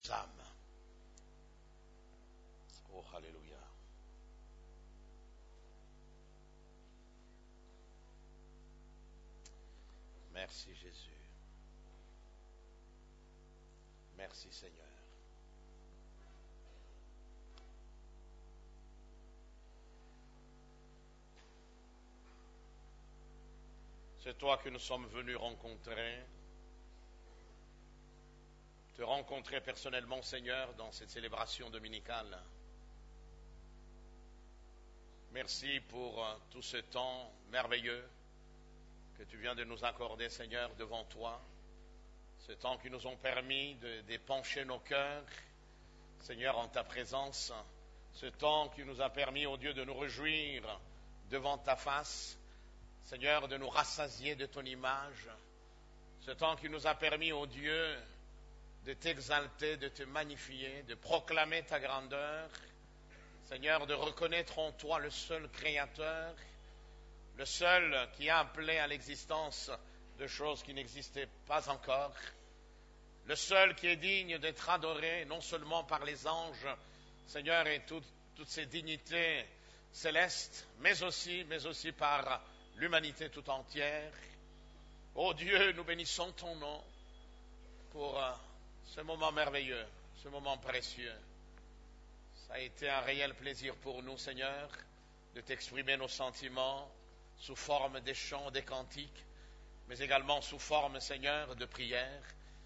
âmes. Oh, alléluia. Merci Jésus. Merci Seigneur. C'est toi que nous sommes venus rencontrer, te rencontrer personnellement, Seigneur, dans cette célébration dominicale. Merci pour tout ce temps merveilleux que tu viens de nous accorder, Seigneur, devant toi. Ce temps qui nous ont permis d'épancher nos cœurs, Seigneur, en ta présence. Ce temps qui nous a permis, ô Dieu, de nous réjouir devant ta face. Seigneur, de nous rassasier de ton image. Ce temps qui nous a permis, ô Dieu, de t'exalter, de te magnifier, de proclamer ta grandeur. Seigneur, de reconnaître en toi le seul Créateur, le seul qui a appelé à l'existence de choses qui n'existaient pas encore, le seul qui est digne d'être adoré, non seulement par les anges, Seigneur, et toutes ces dignités célestes, mais aussi par l'humanité tout entière. Ô Dieu, nous bénissons ton nom pour ce moment merveilleux, ce moment précieux. Ça a été un réel plaisir pour nous, Seigneur, de t'exprimer nos sentiments sous forme des chants, des cantiques, mais également sous forme, Seigneur, de prières.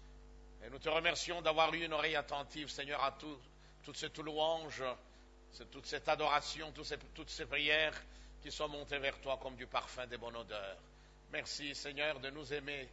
Et nous te remercions d'avoir eu une oreille attentive, Seigneur, à toute cette louange, toute cette adoration, toutes ces prières qui sont montées vers toi comme du parfum des bonnes odeurs. Merci, Seigneur, de nous aimer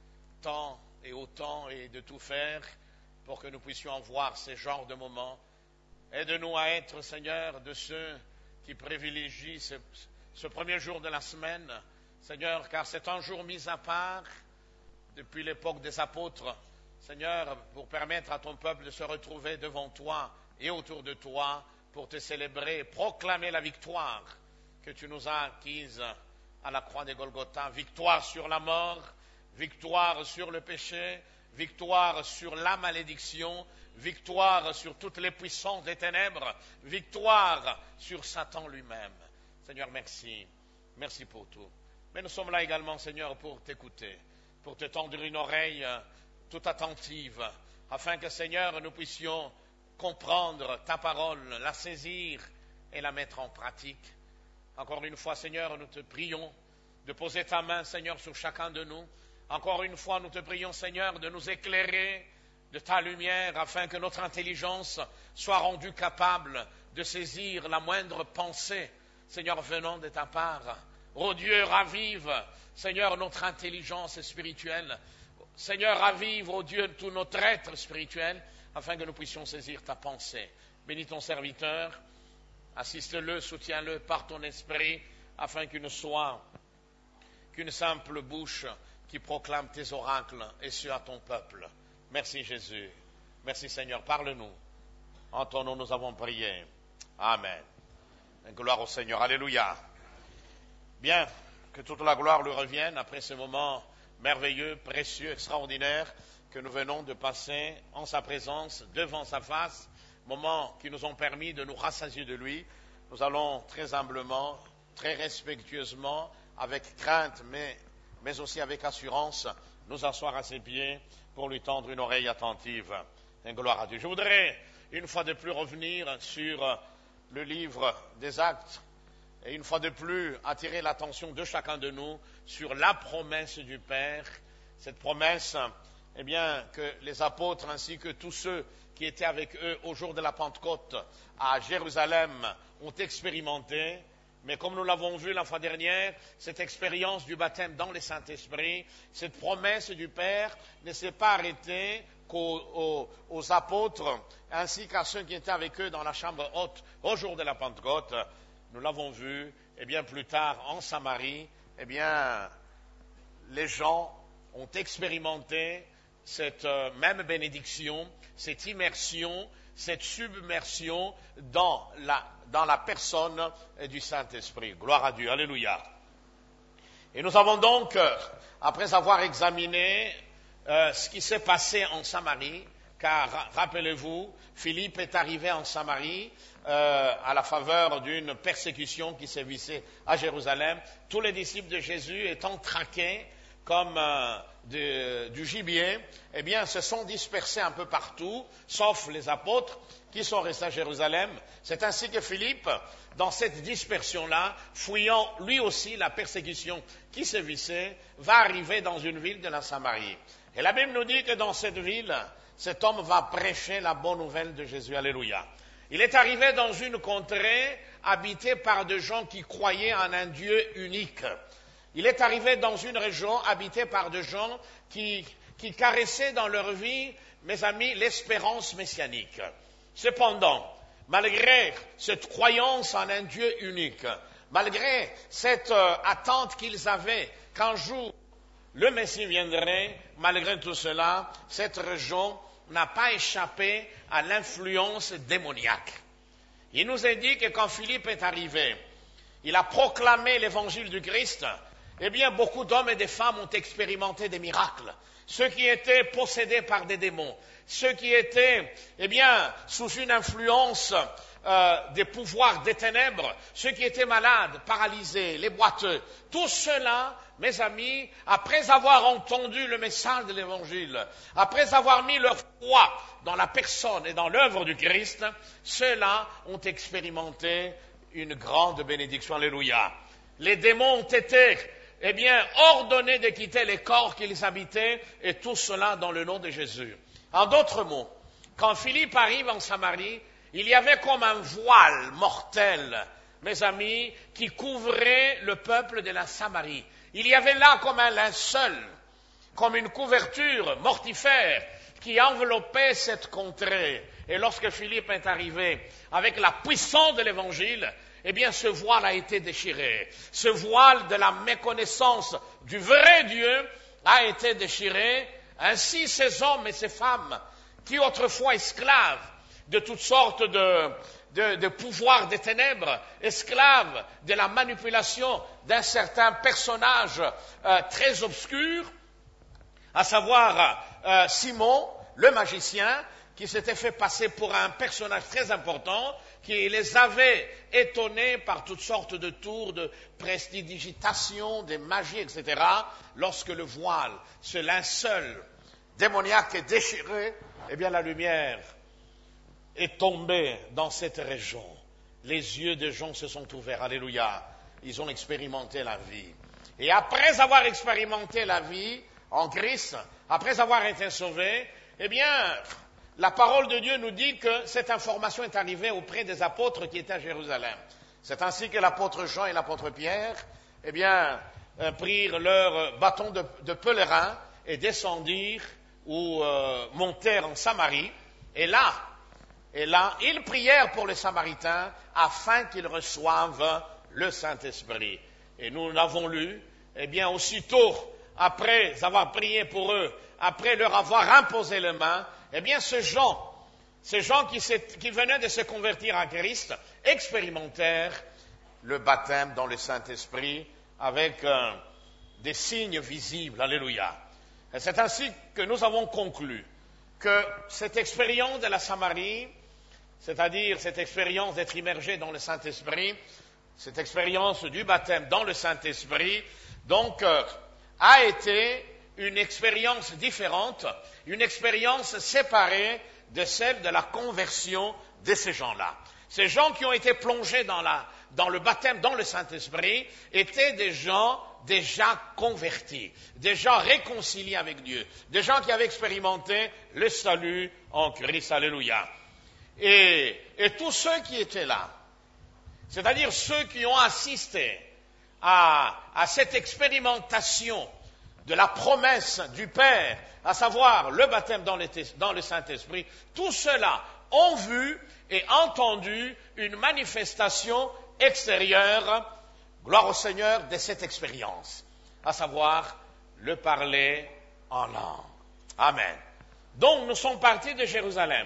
tant et autant et de tout faire pour que nous puissions en voir ces genres de moments. Aide-nous à être, Seigneur, de ceux qui privilégient ce premier jour de la semaine, Seigneur, car c'est un jour mis à part depuis l'époque des apôtres, Seigneur, pour permettre à ton peuple de se retrouver devant toi et autour de toi pour te célébrer et proclamer la victoire que tu nous as acquise à la croix des Golgotha. Victoire sur la mort, victoire sur le péché, victoire sur la malédiction, victoire sur toutes les puissances des ténèbres, victoire sur Satan lui-même. Seigneur, merci. Merci pour tout. Mais nous sommes là également, Seigneur, pour t'écouter, pour te tendre une oreille toute attentive, afin que, Seigneur, nous puissions comprendre ta parole, la saisir et la mettre en pratique. Encore une fois, Seigneur, nous te prions de poser ta main, Seigneur, sur chacun de nous. Encore une fois, nous te prions, Seigneur, de nous éclairer de ta lumière, afin que notre intelligence soit rendue capable de saisir la moindre pensée, Seigneur, venant de ta part. Ô Dieu, ravive, Seigneur, notre intelligence spirituelle. Seigneur, ravive, ô Dieu, tout notre être spirituel, afin que nous puissions saisir ta pensée. Bénis ton serviteur, assiste-le, soutiens-le par ton esprit, afin qu'il ne soit qu'une simple bouche qui proclame tes oracles, et ce à ton peuple. Merci Jésus. Merci Seigneur. Parle-nous. En ton nom nous avons prié. Amen. Gloire au Seigneur. Alléluia. Bien, que toute la gloire lui revienne après ce moment merveilleux, précieux, extraordinaire que nous venons de passer en sa présence, devant sa face, moments qui nous ont permis de nous rassasier de lui. Nous allons très humblement, très respectueusement, avec crainte, mais aussi avec assurance, nous asseoir à ses pieds pour lui tendre une oreille attentive. Et gloire à Dieu. Je voudrais une fois de plus revenir sur le livre des Actes et une fois de plus attirer l'attention de chacun de nous sur la promesse du Père. Cette promesse, eh bien, que les apôtres ainsi que tous ceux qui étaient avec eux au jour de la Pentecôte à Jérusalem ont expérimenté. Mais comme nous l'avons vu la fois dernière, cette expérience du baptême dans le Saint-Esprit, cette promesse du Père ne s'est pas arrêtée qu'aux apôtres, ainsi qu'à ceux qui étaient avec eux dans la chambre haute au jour de la Pentecôte. Nous l'avons vu, et bien plus tard en Samarie, eh bien, les gens ont expérimenté cette même bénédiction, cette immersion, cette submersion dans la personne du Saint-Esprit. Gloire à Dieu, alléluia. Et nous avons donc, après avoir examiné ce qui s'est passé en Samarie, car rappelez-vous, Philippe est arrivé en Samarie à la faveur d'une persécution qui sévissait à Jérusalem. Tous les disciples de Jésus étant traqués comme du gibier, eh bien, se sont dispersés un peu partout, sauf les apôtres qui sont restés à Jérusalem. C'est ainsi que Philippe, dans cette dispersion-là, fuyant lui aussi la persécution qui sévissait, va arriver dans une ville de la Samarie. Et la Bible nous dit que dans cette ville, cet homme va prêcher la bonne nouvelle de Jésus. Alléluia. Il est arrivé dans une contrée habitée par des gens qui croyaient en un Dieu unique. Il est arrivé dans une région habitée par des gens qui caressaient dans leur vie, mes amis, l'espérance messianique. Cependant, malgré cette croyance en un Dieu unique, malgré cette attente qu'ils avaient qu'un jour le Messie viendrait, malgré tout cela, cette région n'a pas échappé à l'influence démoniaque. Il nous est dit que quand Philippe est arrivé, il a proclamé l'évangile du Christ. Eh bien, beaucoup d'hommes et de femmes ont expérimenté des miracles. Ceux qui étaient possédés par des démons, ceux qui étaient, eh bien, sous une influence des pouvoirs des ténèbres, ceux qui étaient malades, paralysés, les boiteux, tout cela, mes amis, après avoir entendu le message de l'évangile, après avoir mis leur foi dans la personne et dans l'œuvre du Christ, ceux-là ont expérimenté une grande bénédiction. Alléluia. Les démons ont été eh bien, ordonnés de quitter les corps qu'ils habitaient, et tout cela dans le nom de Jésus. En d'autres mots, quand Philippe arrive en Samarie, il y avait comme un voile mortel, mes amis, qui couvrait le peuple de la Samarie. Il y avait là comme un linceul, comme une couverture mortifère qui enveloppait cette contrée. Et lorsque Philippe est arrivé avec la puissance de l'évangile, eh bien, ce voile a été déchiré. Ce voile de la méconnaissance du vrai Dieu a été déchiré. Ainsi, ces hommes et ces femmes, qui autrefois esclaves de toutes sortes de pouvoirs des ténèbres, esclaves de la manipulation d'un certain personnage très obscur, à savoir Simon, le magicien, qui s'était fait passer pour un personnage très important, qui les avait étonnés par toutes sortes de tours de prestidigitation, de magie, etc. Lorsque le voile, ce linceul démoniaque est déchiré, eh bien la lumière est tombée dans cette région. Les yeux des gens se sont ouverts. Alléluia. Ils ont expérimenté la vie. Et après avoir expérimenté la vie en Christ, après avoir été sauvés, eh bien, la parole de Dieu nous dit que cette information est arrivée auprès des apôtres qui étaient à Jérusalem. C'est ainsi que l'apôtre Jean et l'apôtre Pierre, eh bien, prirent leur bâton de pèlerin et descendirent ou montèrent en Samarie. Et là, ils prièrent pour les Samaritains afin qu'ils reçoivent le Saint-Esprit. Et nous l'avons lu, eh bien, aussitôt, après avoir prié pour eux, après leur avoir imposé les mains, eh bien, ces gens qui venaient de se convertir à Christ, expérimentèrent le baptême dans le Saint-Esprit avec des signes visibles. Alléluia. Et c'est ainsi que nous avons conclu que cette expérience de la Samarie, c'est-à-dire cette expérience d'être immergé dans le Saint-Esprit, cette expérience du baptême dans le Saint-Esprit, donc, a été une expérience différente, une expérience séparée de celle de la conversion de ces gens-là. Ces gens qui ont été plongés dans le baptême, dans le Saint-Esprit, étaient des gens déjà convertis, des gens réconciliés avec Dieu, des gens qui avaient expérimenté le salut en Christ. Alléluia. Et tous ceux qui étaient là, c'est-à-dire ceux qui ont assisté à cette expérimentation de la promesse du Père, à savoir le baptême dans le Saint-Esprit, tous ceux-là ont vu et entendu une manifestation extérieure, gloire au Seigneur, de cette expérience, à savoir le parler en langue. Amen. Donc nous sommes partis de Jérusalem,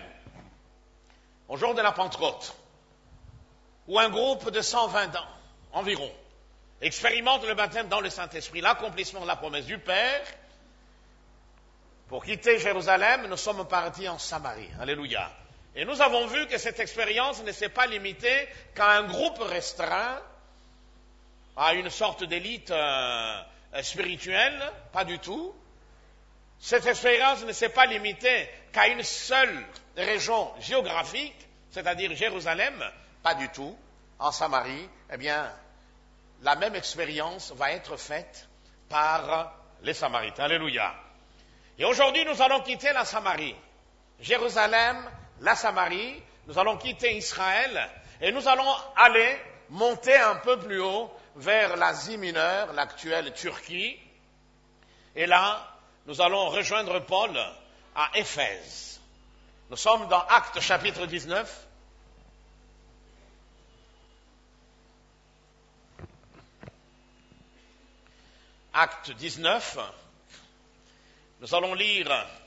au jour de la Pentecôte, où un groupe de 120 ans environ expérimente le baptême dans le Saint-Esprit, l'accomplissement de la promesse du Père. Pour quitter Jérusalem, nous sommes partis en Samarie. Alléluia. Et nous avons vu que cette expérience ne s'est pas limitée qu'à un groupe restreint, à une sorte d'élite spirituelle, pas du tout. Cette expérience ne s'est pas limitée qu'à une seule région géographique, c'est-à-dire Jérusalem, pas du tout. En Samarie, eh bien, la même expérience va être faite par les Samaritains. Alléluia. Et aujourd'hui, nous allons quitter la Samarie. Jérusalem, la Samarie, nous allons quitter Israël et nous allons aller monter un peu plus haut vers l'Asie mineure, l'actuelle Turquie. Et là, nous allons rejoindre Paul à Éphèse. Nous sommes dans Actes chapitre 19. Acte 19. Nous allons lire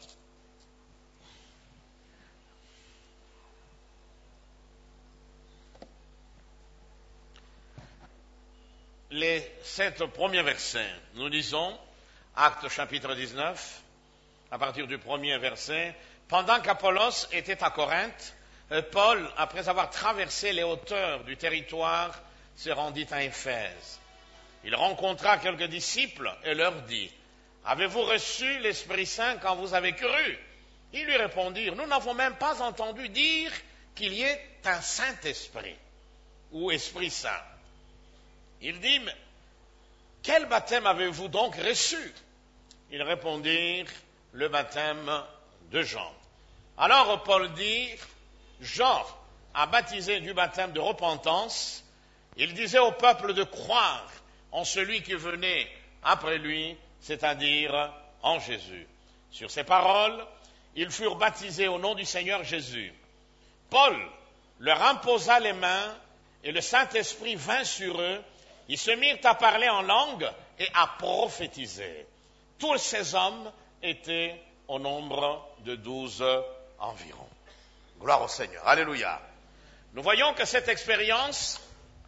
les 7 premiers versets. Nous lisons Actes chapitre 19, à partir du premier verset. Pendant qu'Apollos était à Corinthe, Paul, après avoir traversé les hauteurs du territoire, se rendit à Éphèse. Il rencontra quelques disciples et leur dit: avez-vous reçu l'Esprit Saint quand vous avez cru? Ils lui répondirent: nous n'avons même pas entendu dire qu'il y ait un Saint-Esprit ou Esprit Saint. Il dit: mais quel baptême avez-vous donc reçu? Ils répondirent: le baptême de Jean. Alors Paul dit: Jean a baptisé du baptême de repentance. Il disait au peuple de croire en celui qui venait après lui, c'est-à-dire en Jésus. Sur ces paroles, ils furent baptisés au nom du Seigneur Jésus. Paul leur imposa les mains et le Saint-Esprit vint sur eux. Ils se mirent à parler en langue et à prophétiser. Tous ces hommes étaient au nombre de 12 environ. Gloire au Seigneur. Alléluia. Nous voyons que cette expérience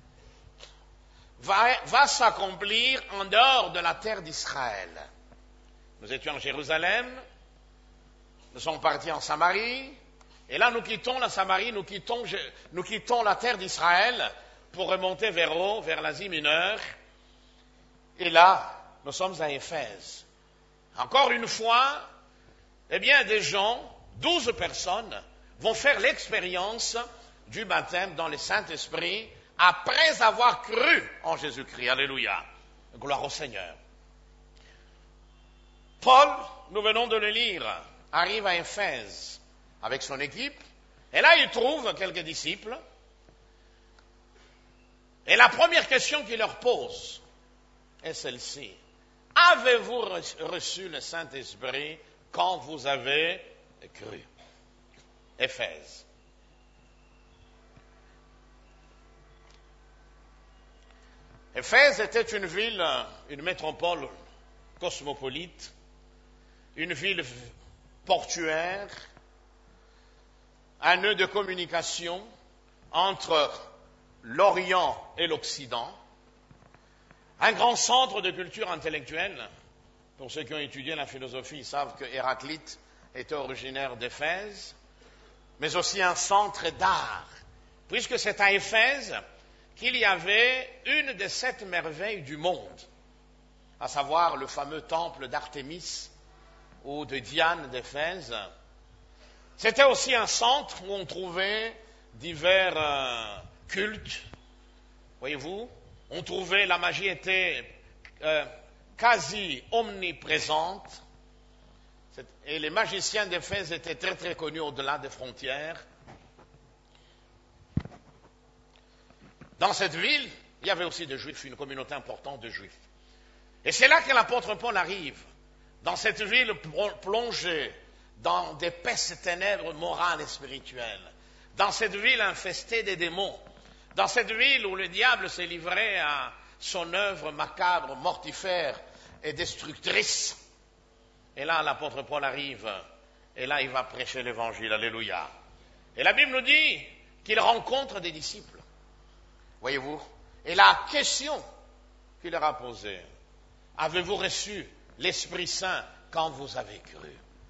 va s'accomplir en dehors de la terre d'Israël. Nous étions en Jérusalem, nous sommes partis en Samarie, et là nous quittons la Samarie, nous quittons la terre d'Israël pour remonter vers haut, vers l'Asie mineure, et là nous sommes à Éphèse. Encore une fois, eh bien des gens, 12 personnes, vont faire l'expérience du baptême dans le Saint-Esprit après avoir cru en Jésus-Christ. Alléluia. Gloire au Seigneur. Paul, nous venons de le lire, arrive à Éphèse avec son équipe, et là il trouve quelques disciples, et la première question qu'il leur pose est celle-ci: avez-vous reçu le Saint-Esprit quand vous avez cru? Éphèse. Éphèse était une ville, une métropole cosmopolite, une ville portuaire, un nœud de communication entre l'Orient et l'Occident, un grand centre de culture intellectuelle. Pour ceux qui ont étudié la philosophie, ils savent que Héraclite était originaire d'Éphèse, mais aussi un centre d'art, puisque c'est à Éphèse qu'il y avait une des 7 merveilles du monde, à savoir le fameux temple d'Artémis ou de Diane d'Éphèse. C'était aussi un centre où on trouvait divers cultes. Voyez-vous, on trouvait, la magie était quasi omniprésente. Et les magiciens d'Éphèse étaient très très connus au-delà des frontières. Dans cette ville, il y avait aussi des Juifs, une communauté importante de Juifs. Et c'est là que l'apôtre Paul arrive, dans cette ville plongée dans d'épaisses ténèbres morales et spirituelles, dans cette ville infestée des démons, dans cette ville où le diable s'est livré à son œuvre macabre, mortifère et destructrice. Et là, l'apôtre Paul arrive, et là, il va prêcher l'évangile. Alléluia. Et la Bible nous dit qu'il rencontre des disciples. Voyez-vous? Et la question qu'il leur a posée: avez-vous reçu l'Esprit Saint quand vous avez cru?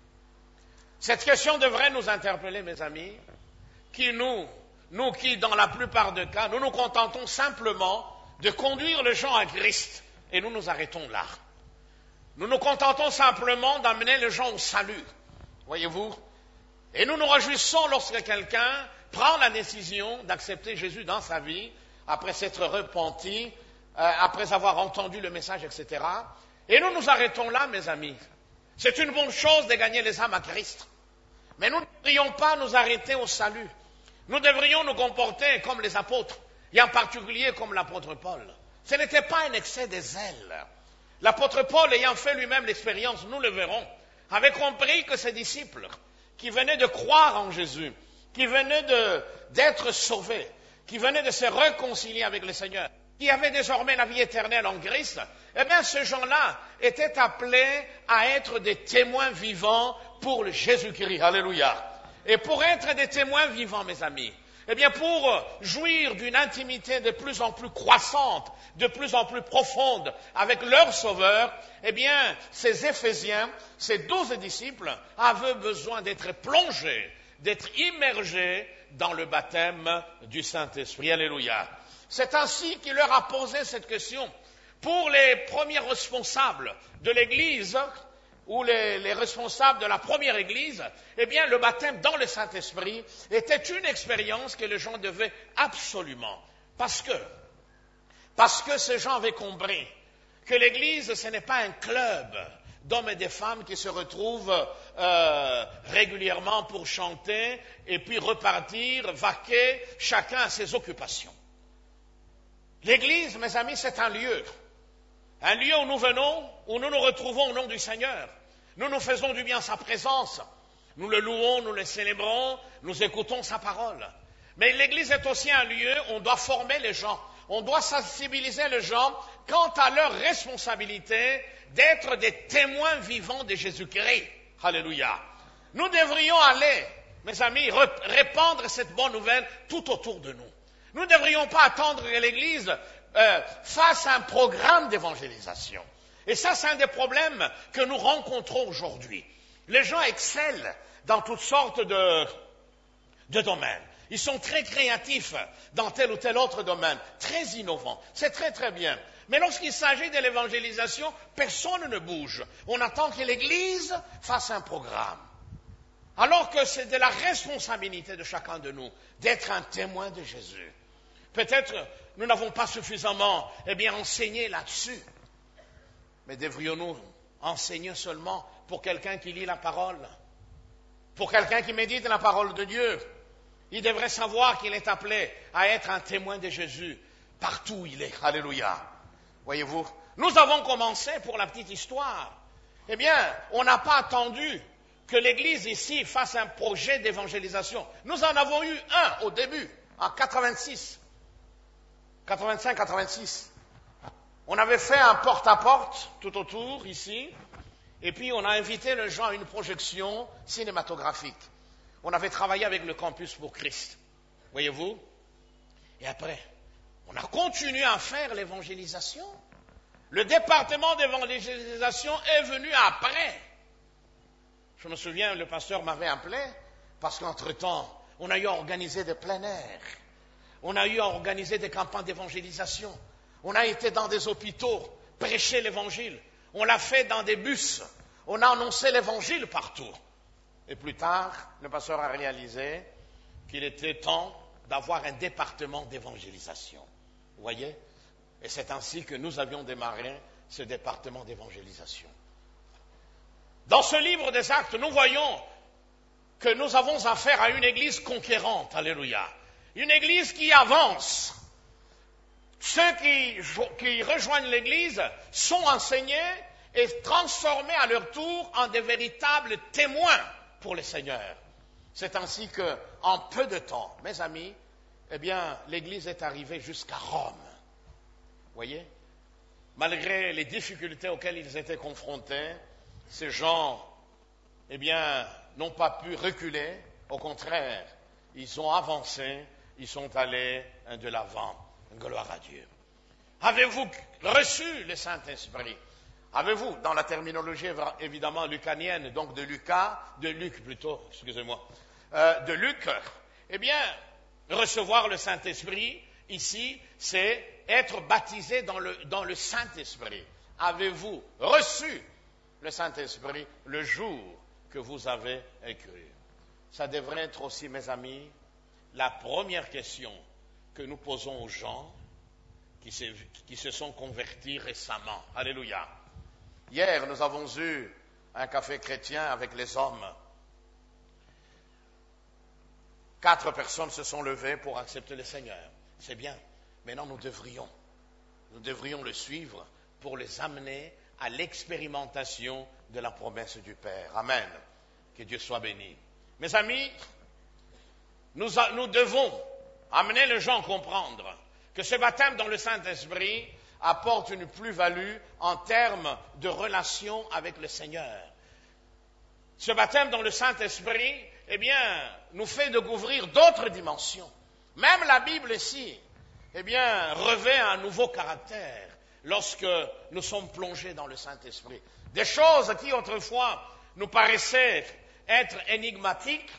Cette question devrait nous interpeller, mes amis, qui nous qui, dans la plupart des cas, nous nous contentons simplement de conduire les gens à Christ, et nous nous arrêtons là. Nous nous contentons simplement d'amener les gens au salut, voyez-vous. Et nous nous réjouissons lorsque quelqu'un prend la décision d'accepter Jésus dans sa vie, après s'être repenti, après avoir entendu le message, etc. Et nous nous arrêtons là, mes amis. C'est une bonne chose de gagner les âmes à Christ. Mais nous ne devrions pas nous arrêter au salut. Nous devrions nous comporter comme les apôtres, et en particulier comme l'apôtre Paul. Ce n'était pas un excès de zèle. L'apôtre Paul, ayant fait lui-même l'expérience, nous le verrons, avait compris que ses disciples, qui venaient de croire en Jésus, qui venaient d'être sauvés, qui venaient de se réconcilier avec le Seigneur, qui avaient désormais la vie éternelle en Christ, eh bien, ces gens-là étaient appelés à être des témoins vivants pour le Jésus-Christ. Alléluia. Et pour être des témoins vivants, mes amis, eh bien, pour jouir d'une intimité de plus en plus croissante, de plus en plus profonde avec leur Sauveur, eh bien, ces Éphésiens, ces 12 disciples, avaient besoin d'être plongés, d'être immergés dans le baptême du Saint-Esprit. Alléluia. C'est ainsi qu'il leur a posé cette question. Pour les premiers responsables de l'Église, ou les responsables de la première Église, eh bien, le baptême dans le Saint-Esprit était une expérience que les gens devaient absolument. Parce que ces gens avaient compris que l'Église, ce n'est pas un club d'hommes et de femmes qui se retrouvent régulièrement pour chanter et puis repartir, vaquer, chacun à ses occupations. L'Église, mes amis, c'est un lieu où nous venons, où nous nous retrouvons au nom du Seigneur. Nous nous faisons du bien à sa présence. Nous le louons, nous le célébrons, nous écoutons sa parole. Mais l'Église est aussi un lieu où on doit former les gens. On doit sensibiliser les gens quant à leur responsabilité d'être des témoins vivants de Jésus-Christ. Alléluia. Nous devrions aller, mes amis, répandre cette bonne nouvelle tout autour de nous. Nous ne devrions pas attendre que l'Église fasse un programme d'évangélisation. Et ça, c'est un des problèmes que nous rencontrons aujourd'hui. Les gens excellent dans toutes sortes de domaines. Ils sont très créatifs dans tel ou tel autre domaine, très innovants. C'est très très bien. Mais lorsqu'il s'agit de l'évangélisation, personne ne bouge. On attend que l'Église fasse un programme. Alors que c'est de la responsabilité de chacun de nous d'être un témoin de Jésus. Peut-être nous n'avons pas suffisamment enseigné là-dessus. Mais devrions-nous enseigner seulement pour quelqu'un qui lit la parole, pour quelqu'un qui médite la parole de Dieu? Il devrait savoir qu'il est appelé à être un témoin de Jésus partout où il est. Alléluia. Voyez-vous, nous avons commencé pour la petite histoire. Eh bien, on n'a pas attendu que l'Église ici fasse un projet d'évangélisation. Nous en avons eu un au début, en 85-86. On avait fait un porte-à-porte tout autour, ici, et puis on a invité les gens à une projection cinématographique. On avait travaillé avec le Campus pour Christ, voyez-vous. Et après, on a continué à faire l'évangélisation. Le département d'évangélisation est venu après. Je me souviens, le pasteur m'avait appelé, parce qu'entre-temps, on a eu à organiser des plein air. On a eu à organiser des campagnes d'évangélisation. On a été dans des hôpitaux, prêcher l'évangile. On l'a fait dans des bus. On a annoncé l'évangile partout. Et plus tard, le pasteur a réalisé qu'il était temps d'avoir un département d'évangélisation. Vous voyez? Et c'est ainsi que nous avions démarré ce département d'évangélisation. Dans ce livre des Actes, nous voyons que nous avons affaire à une église conquérante. Alléluia. Une église qui avance. Ceux qui rejoignent l'église sont enseignés et transformés à leur tour en des véritables témoins pour le Seigneur. C'est ainsi que, en peu de temps, mes amis, l'église est arrivée jusqu'à Rome. Voyez? Malgré les difficultés auxquelles ils étaient confrontés, ces gens, n'ont pas pu reculer. Au contraire, ils ont avancé, ils sont allés de l'avant. Gloire à Dieu. Avez-vous reçu le Saint-Esprit? Avez-vous, dans la terminologie évidemment lucanienne, donc de Luc, de Luc, eh bien, recevoir le Saint-Esprit, ici, c'est être baptisé dans le Saint-Esprit. Avez-vous reçu le Saint-Esprit le jour que vous avez cru? Ça devrait être aussi, mes amis, la première question que nous posons aux gens qui se sont convertis récemment. Alléluia. Hier, nous avons eu un café chrétien avec les hommes. 4 personnes se sont levées pour accepter le Seigneur. C'est bien. Maintenant, nous devrions le suivre pour les amener à l'expérimentation de la promesse du Père. Amen. Que Dieu soit béni. Mes amis, nous devons amener les gens à comprendre que ce baptême dans le Saint-Esprit apporte une plus-value en termes de relation avec le Seigneur. Ce baptême dans le Saint-Esprit, eh bien, nous fait découvrir d'autres dimensions. Même la Bible ici, eh bien, revêt un nouveau caractère lorsque nous sommes plongés dans le Saint-Esprit. Des choses qui autrefois nous paraissaient être énigmatiques,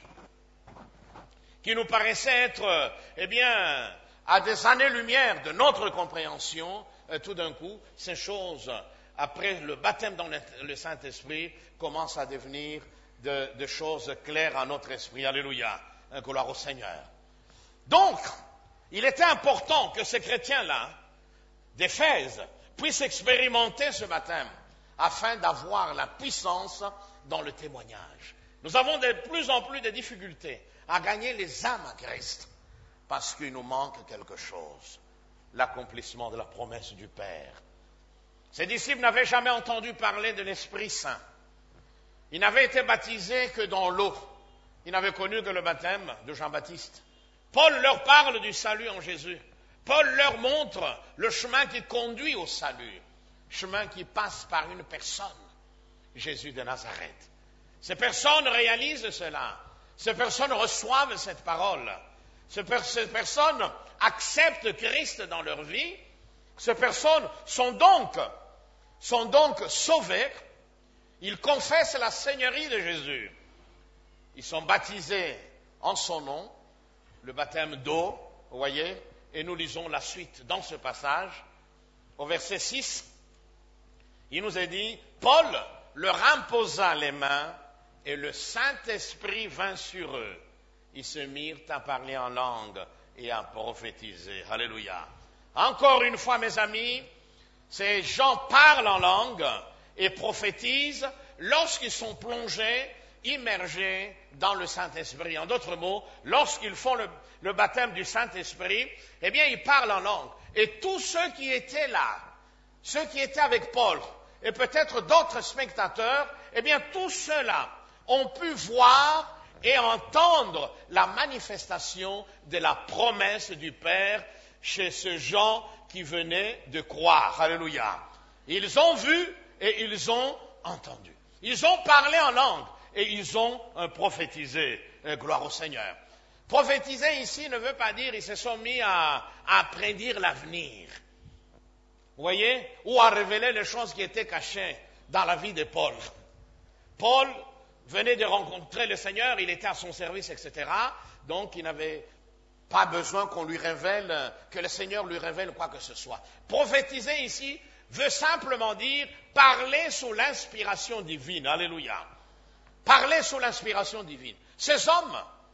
qui nous paraissaient être, eh bien, à des années-lumière de notre compréhension, tout d'un coup, ces choses, après le baptême dans le Saint-Esprit, commencent à devenir de choses claires à notre esprit. Alléluia. Gloire au Seigneur. Donc, il était important que ces chrétiens-là, d'Éphèse, puissent expérimenter ce baptême afin d'avoir la puissance dans le témoignage. Nous avons de plus en plus de difficultés à gagner les âmes à Christ parce qu'il nous manque quelque chose, l'accomplissement de la promesse du Père. Ces disciples n'avaient jamais entendu parler de l'Esprit Saint. Ils n'avaient été baptisés que dans l'eau. Ils n'avaient connu que le baptême de Jean-Baptiste. Paul leur parle du salut en Jésus. Paul leur montre le chemin qui conduit au salut, chemin qui passe par une personne, Jésus de Nazareth. Ces personnes réalisent cela. Ces personnes reçoivent cette parole. Ces personnes acceptent Christ dans leur vie. Ces personnes sont donc sauvées. Ils confessent la Seigneurie de Jésus. Ils sont baptisés en son nom, le baptême d'eau, vous voyez, et nous lisons la suite dans ce passage. Au verset 6, il nous est dit, Paul leur imposa les mains et le Saint-Esprit vint sur eux. Ils se mirent à parler en langue et à prophétiser. Alléluia. Encore une fois, mes amis, ces gens parlent en langue et prophétisent lorsqu'ils sont plongés, immergés dans le Saint-Esprit. En d'autres mots, lorsqu'ils font le baptême du Saint-Esprit, eh bien, ils parlent en langue. Et tous ceux qui étaient là, ceux qui étaient avec Paul, et peut-être d'autres spectateurs, eh bien, tous ceux-là ont pu voir et entendre la manifestation de la promesse du Père chez ces gens qui venaient de croire. Alléluia. Ils ont vu et ils ont entendu. Ils ont parlé en langue et ils ont prophétisé. Gloire au Seigneur. Prophétiser ici ne veut pas dire ils se sont mis à prédire l'avenir. Vous voyez? Ou à révéler les choses qui étaient cachées dans la vie de Paul. Paul venait de rencontrer le Seigneur, il était à son service, etc. Donc il n'avait pas besoin qu'on lui révèle, que le Seigneur lui révèle quoi que ce soit. Prophétiser ici veut simplement dire parler sous l'inspiration divine. Alléluia. Parler sous l'inspiration divine. Ces hommes,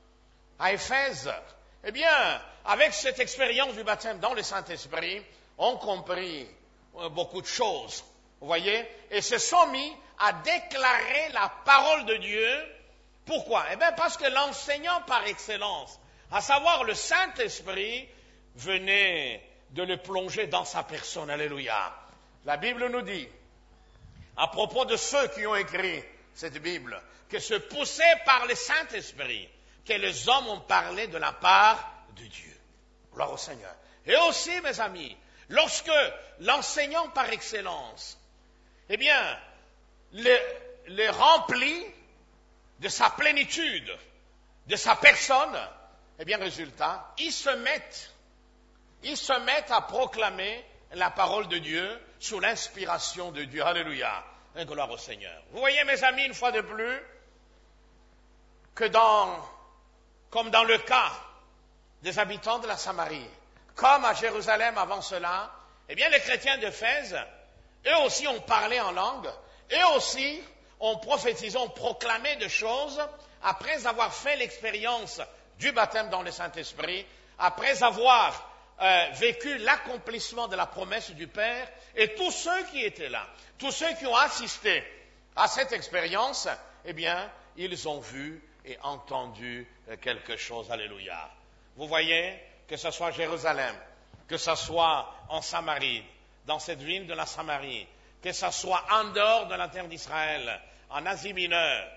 à Éphèse, eh bien, avec cette expérience du baptême dans le Saint-Esprit, ont compris beaucoup de choses. Vous voyez? Et se sont mis à déclarer la parole de Dieu. Pourquoi? Eh bien, parce que l'enseignant par excellence, à savoir le Saint-Esprit, venait de le plonger dans sa personne. Alléluia. La Bible nous dit, à propos de ceux qui ont écrit cette Bible, que c'est poussé par le Saint-Esprit que les hommes ont parlé de la part de Dieu. Gloire au Seigneur. Et aussi, mes amis, lorsque l'enseignant par excellence, eh bien, les remplit de sa plénitude, de sa personne, eh bien, résultat, ils se mettent à proclamer la parole de Dieu sous l'inspiration de Dieu. Alléluia. Et gloire au Seigneur. Vous voyez, mes amis, une fois de plus, que comme dans le cas des habitants de la Samarie, comme à Jérusalem avant cela, eh bien, les chrétiens d'Éphèse, eux aussi ont parlé en langue, eux aussi ont prophétisé, ont proclamé des choses après avoir fait l'expérience du baptême dans le Saint-Esprit, après avoir vécu l'accomplissement de la promesse du Père, et tous ceux qui étaient là, tous ceux qui ont assisté à cette expérience, eh bien, ils ont vu et entendu quelque chose. Alléluia. Vous voyez, que ce soit à Jérusalem, que ce soit en Samarie, dans cette ville de la Samarie, que ce soit en dehors de la terre d'Israël, en Asie mineure,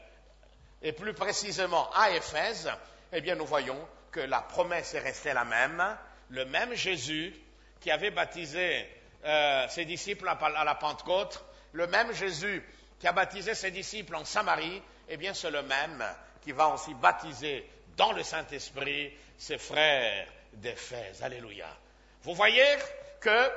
et plus précisément à Éphèse, eh bien, nous voyons que la promesse est restée la même. Le même Jésus qui avait baptisé ses disciples à la Pentecôte, le même Jésus qui a baptisé ses disciples en Samarie, eh bien, c'est le même qui va aussi baptiser dans le Saint-Esprit ses frères d'Éphèse. Alléluia. Vous voyez que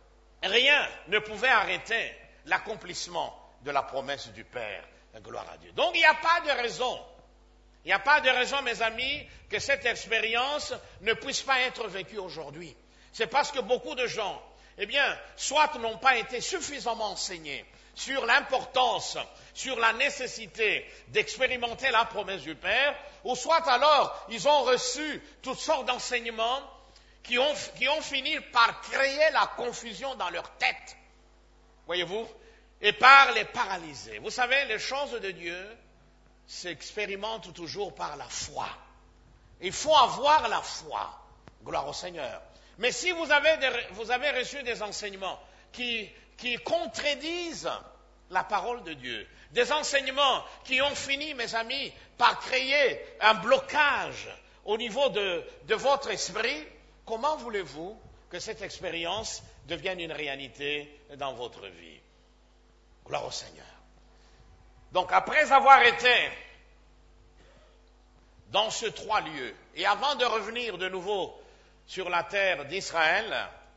rien ne pouvait arrêter l'accomplissement de la promesse du Père. Gloire à Dieu. Donc, il n'y a pas de raison. Il n'y a pas de raison, mes amis, que cette expérience ne puisse pas être vécue aujourd'hui. C'est parce que beaucoup de gens, eh bien, soit n'ont pas été suffisamment enseignés sur l'importance, sur la nécessité d'expérimenter la promesse du Père, ou soit alors ils ont reçu toutes sortes d'enseignements qui ont fini par créer la confusion dans leur tête, voyez-vous, et par les paralyser. Vous savez, les choses de Dieu s'expérimentent toujours par la foi. Il faut avoir la foi. Gloire au Seigneur. Mais si vous avez reçu des enseignements qui contredisent la parole de Dieu, des enseignements qui ont fini, mes amis, par créer un blocage au niveau de votre esprit, comment voulez-vous que cette expérience devienne une réalité dans votre vie? Gloire au Seigneur. Donc, après avoir été dans ces trois lieux, et avant de revenir de nouveau sur la terre d'Israël,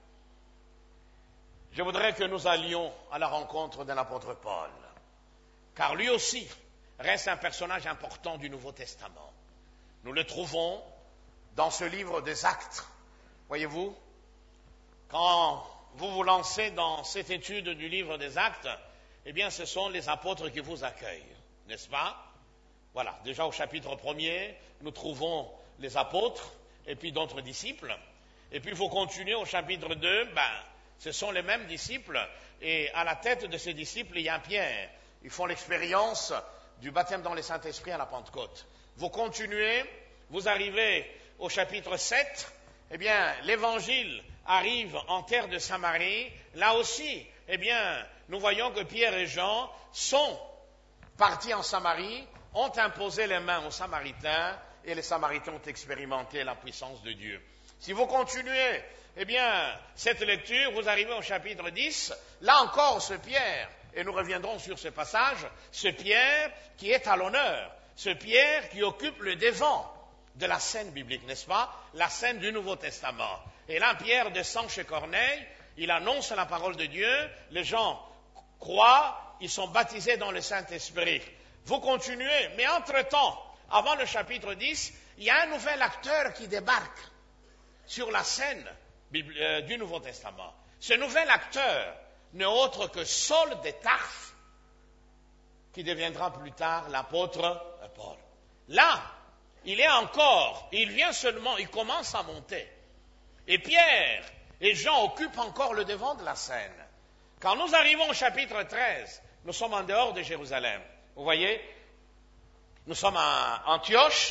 je voudrais que nous allions à la rencontre de l'apôtre Paul, car lui aussi reste un personnage important du Nouveau Testament. Nous le trouvons dans ce livre des Actes. Voyez-vous, quand vous vous lancez dans cette étude du livre des Actes, eh bien, ce sont les apôtres qui vous accueillent, n'est-ce pas? Voilà, déjà au chapitre 1er, nous trouvons les apôtres et puis d'autres disciples. Et puis, il faut continuer au chapitre 2, ce sont les mêmes disciples. Et à la tête de ces disciples, il y a Pierre. Ils font l'expérience du baptême dans le Saint-Esprit à la Pentecôte. Vous continuez, vous arrivez au chapitre 7, eh bien, l'évangile arrive en terre de Samarie. Là aussi, eh bien, nous voyons que Pierre et Jean sont partis en Samarie, ont imposé les mains aux Samaritains, et les Samaritains ont expérimenté la puissance de Dieu. Si vous continuez, eh bien, cette lecture, vous arrivez au chapitre 10, là encore, ce Pierre, et nous reviendrons sur ce passage, ce Pierre qui est à l'honneur, ce Pierre qui occupe le devant de la scène biblique, n'est-ce pas? La scène du Nouveau Testament. Et là, Pierre descend chez Corneille, il annonce la parole de Dieu, les gens croient, ils sont baptisés dans le Saint-Esprit. Vous continuez, mais entre-temps, avant le chapitre 10, il y a un nouvel acteur qui débarque sur la scène du Nouveau Testament. Ce nouvel acteur n'est autre que Saul de Tarse, qui deviendra plus tard l'apôtre Paul. Là, il vient seulement, il commence à monter. Et Pierre et Jean occupent encore le devant de la scène. Quand nous arrivons au chapitre 13, nous sommes en dehors de Jérusalem. Vous voyez, nous sommes à Antioche.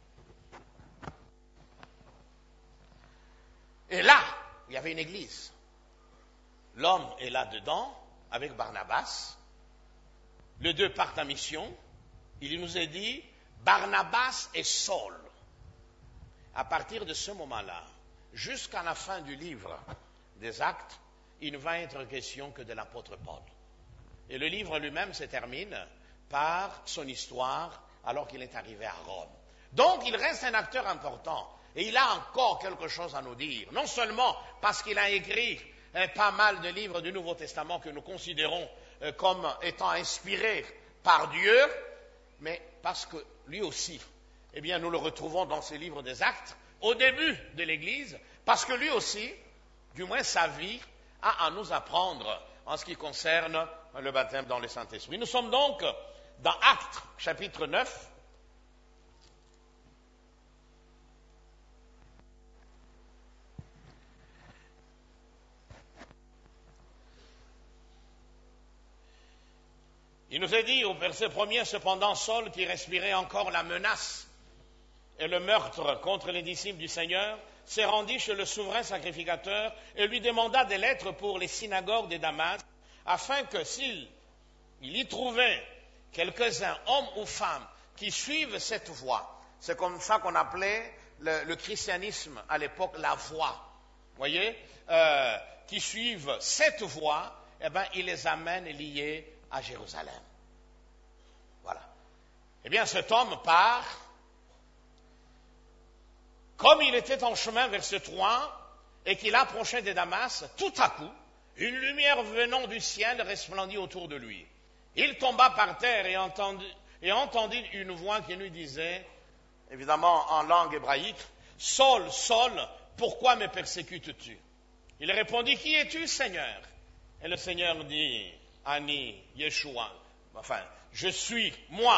Et là, il y avait une église. L'homme est là-dedans, avec Barnabas. Les deux partent en mission. Il nous est dit, Barnabas et Saul. À partir de ce moment-là, jusqu'à la fin du livre des Actes, il ne va être question que de l'apôtre Paul. Et le livre lui-même se termine par son histoire alors qu'il est arrivé à Rome. Donc, il reste un acteur important. Et il a encore quelque chose à nous dire. Non seulement parce qu'il a écrit pas mal de livres du Nouveau Testament que nous considérons comme étant inspirés par Dieu, mais parce que lui aussi, eh bien, nous le retrouvons dans ces livres des Actes, au début de l'Église, parce que lui aussi, du moins sa vie, a à nous apprendre en ce qui concerne le baptême dans le Saint-Esprit. Nous sommes donc dans Actes, chapitre 9. Il nous est dit au verset 1er, cependant Saul, qui respirait encore la menace et le meurtre contre les disciples du Seigneur, s'est rendu chez le souverain sacrificateur et lui demanda des lettres pour les synagogues de Damas, afin que s'il y trouvait quelques-uns, hommes ou femmes, qui suivent cette voie, c'est comme ça qu'on appelait le christianisme à l'époque la voie, voyez, qui suivent cette voie, eh bien, il les amène liés à Jérusalem. Voilà. Eh bien, cet homme part. Comme il était en chemin vers ce Troie et qu'il approchait de Damas, tout à coup, une lumière venant du ciel resplendit autour de lui. Il tomba par terre et entendit une voix qui lui disait, évidemment en langue hébraïque, « Saul, Saul, pourquoi me persécutes-tu » Il répondit, « Qui es-tu, Seigneur » Et le Seigneur dit, « Ani, Yeshua, enfin, je suis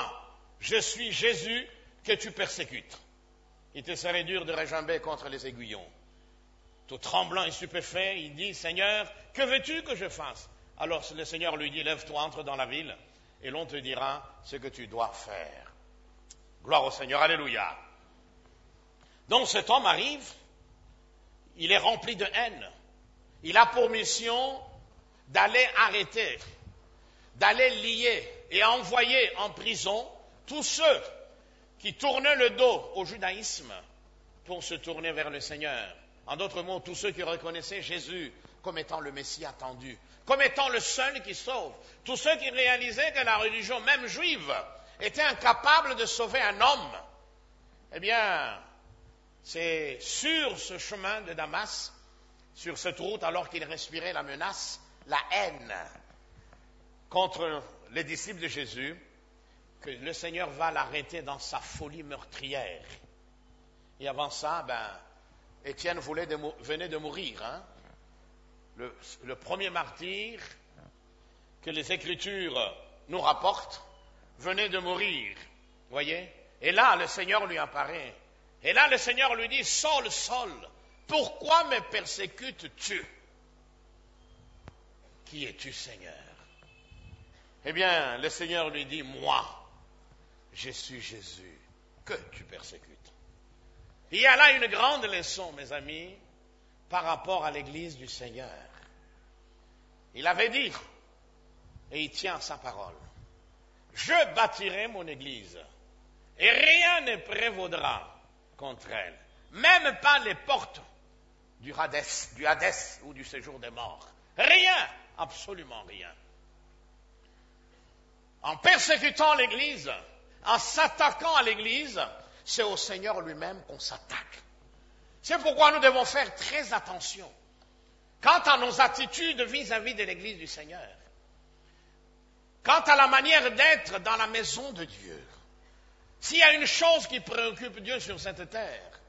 Jésus que tu persécutes. » Il te serait dur de réjamber contre les aiguillons. Tout tremblant et stupéfait, il dit, « Seigneur, que veux-tu que je fasse ?» Alors le Seigneur lui dit, « Lève-toi, entre dans la ville, et l'on te dira ce que tu dois faire. » Gloire au Seigneur, alléluia. Donc cet homme arrive, il est rempli de haine. Il a pour mission d'aller arrêter, d'aller lier et envoyer en prison tous ceux qui tournaient le dos au judaïsme pour se tourner vers le Seigneur. En d'autres mots, tous ceux qui reconnaissaient Jésus comme étant le Messie attendu, comme étant le seul qui sauve. Tous ceux qui réalisaient que la religion, même juive, était incapable de sauver un homme. Eh bien, c'est sur ce chemin de Damas, sur cette route, alors qu'il respirait la menace, la haine contre les disciples de Jésus, que le Seigneur va l'arrêter dans sa folie meurtrière. Et avant ça, Étienne venait de mourir. Hein? Le premier martyr que les Écritures nous rapportent venait de mourir. Voyez? Et là, le Seigneur lui apparaît. Et là, le Seigneur lui dit, « Saul, Saul, pourquoi me persécutes-tu? Qui es-tu, Seigneur? » Eh bien, le Seigneur lui dit, « Moi, je suis Jésus, que tu persécutes. » Il y a là une grande leçon, mes amis, par rapport à l'Église du Seigneur. Il avait dit, et il tient sa parole, « Je bâtirai mon Église, et rien ne prévaudra contre elle, même pas les portes du Hadès ou du séjour des morts. Rien, absolument rien. » En persécutant l'Église, en s'attaquant à l'Église, c'est au Seigneur lui-même qu'on s'attaque. C'est pourquoi nous devons faire très attention quant à nos attitudes vis-à-vis de l'Église du Seigneur, quant à la manière d'être dans la maison de Dieu. S'il y a une chose qui préoccupe Dieu sur cette terre,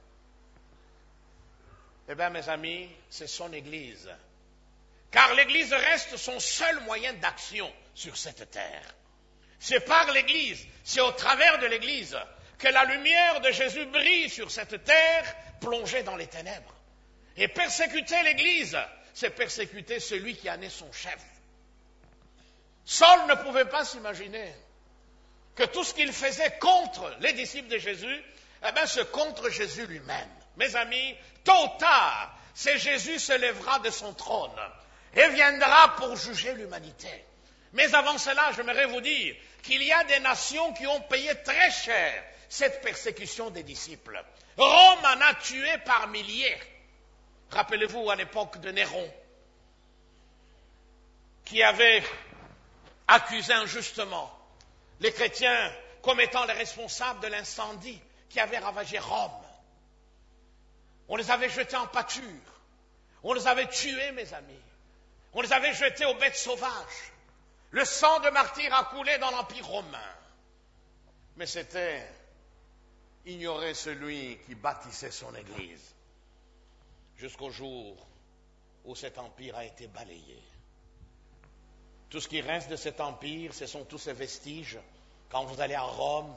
eh bien, mes amis, c'est son Église. Car l'Église reste son seul moyen d'action sur cette terre. C'est par l'Église, c'est au travers de l'Église que la lumière de Jésus brille sur cette terre plongée dans les ténèbres. Et persécuter l'Église, c'est persécuter celui qui en est son chef. Saul ne pouvait pas s'imaginer que tout ce qu'il faisait contre les disciples de Jésus, eh bien, c'est contre Jésus lui-même. Mes amis, tôt ou tard, c'est Jésus se lèvera de son trône et viendra pour juger l'humanité. Mais avant cela, j'aimerais vous dire qu'il y a des nations qui ont payé très cher cette persécution des disciples. Rome en a tué par milliers. Rappelez-vous à l'époque de Néron, qui avait accusé injustement les chrétiens comme étant les responsables de l'incendie qui avait ravagé Rome. On les avait jetés en pâture. On les avait tués, mes amis. On les avait jetés aux bêtes sauvages. Le sang de martyrs a coulé dans l'Empire romain. Mais c'était ignorer celui qui bâtissait son Église. Jusqu'au jour où cet empire a été balayé. Tout ce qui reste de cet empire, ce sont tous ces vestiges. Quand vous allez à Rome,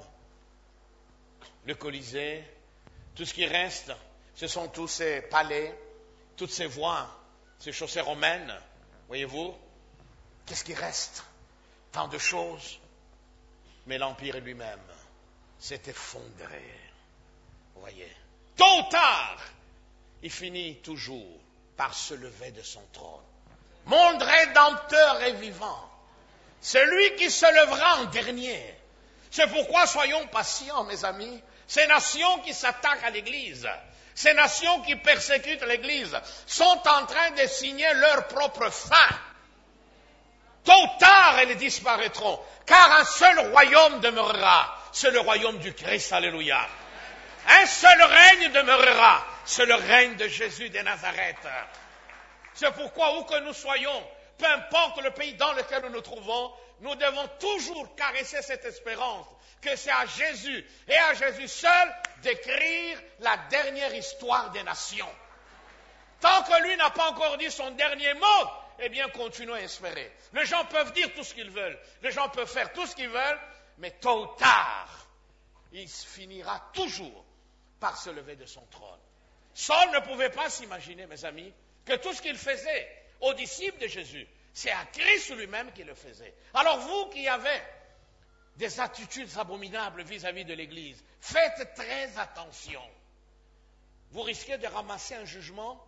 le Colisée, tout ce qui reste, ce sont tous ces palais, toutes ces voies, ces chaussées romaines. Voyez-vous, qu'est-ce qui reste? Tant de choses. Mais l'empire lui-même s'est effondré. Vous voyez, tôt ou tard, il finit toujours par se lever de son trône. Mon Rédempteur est vivant. Celui qui se lèvera en dernier. C'est pourquoi soyons patients, mes amis. Ces nations qui s'attaquent à l'Église, ces nations qui persécutent l'Église, sont en train de signer leur propre fin. Tôt ou tard, elles disparaîtront, car un seul royaume demeurera, c'est le royaume du Christ, alléluia. Un seul règne demeurera, c'est le règne de Jésus de Nazareth. C'est pourquoi, où que nous soyons, peu importe le pays dans lequel nous nous trouvons, nous devons toujours caresser cette espérance que c'est à Jésus et à Jésus seul d'écrire la dernière histoire des nations. Tant que lui n'a pas encore dit son dernier mot, eh bien, continuons à espérer. Les gens peuvent dire tout ce qu'ils veulent, les gens peuvent faire tout ce qu'ils veulent, mais tôt ou tard, il finira toujours par se lever de son trône. Saul ne pouvait pas s'imaginer, mes amis, que tout ce qu'il faisait aux disciples de Jésus, c'est à Christ lui-même qu'il le faisait. Alors vous qui avez des attitudes abominables vis-à-vis de l'Église, faites très attention. Vous risquez de ramasser un jugement,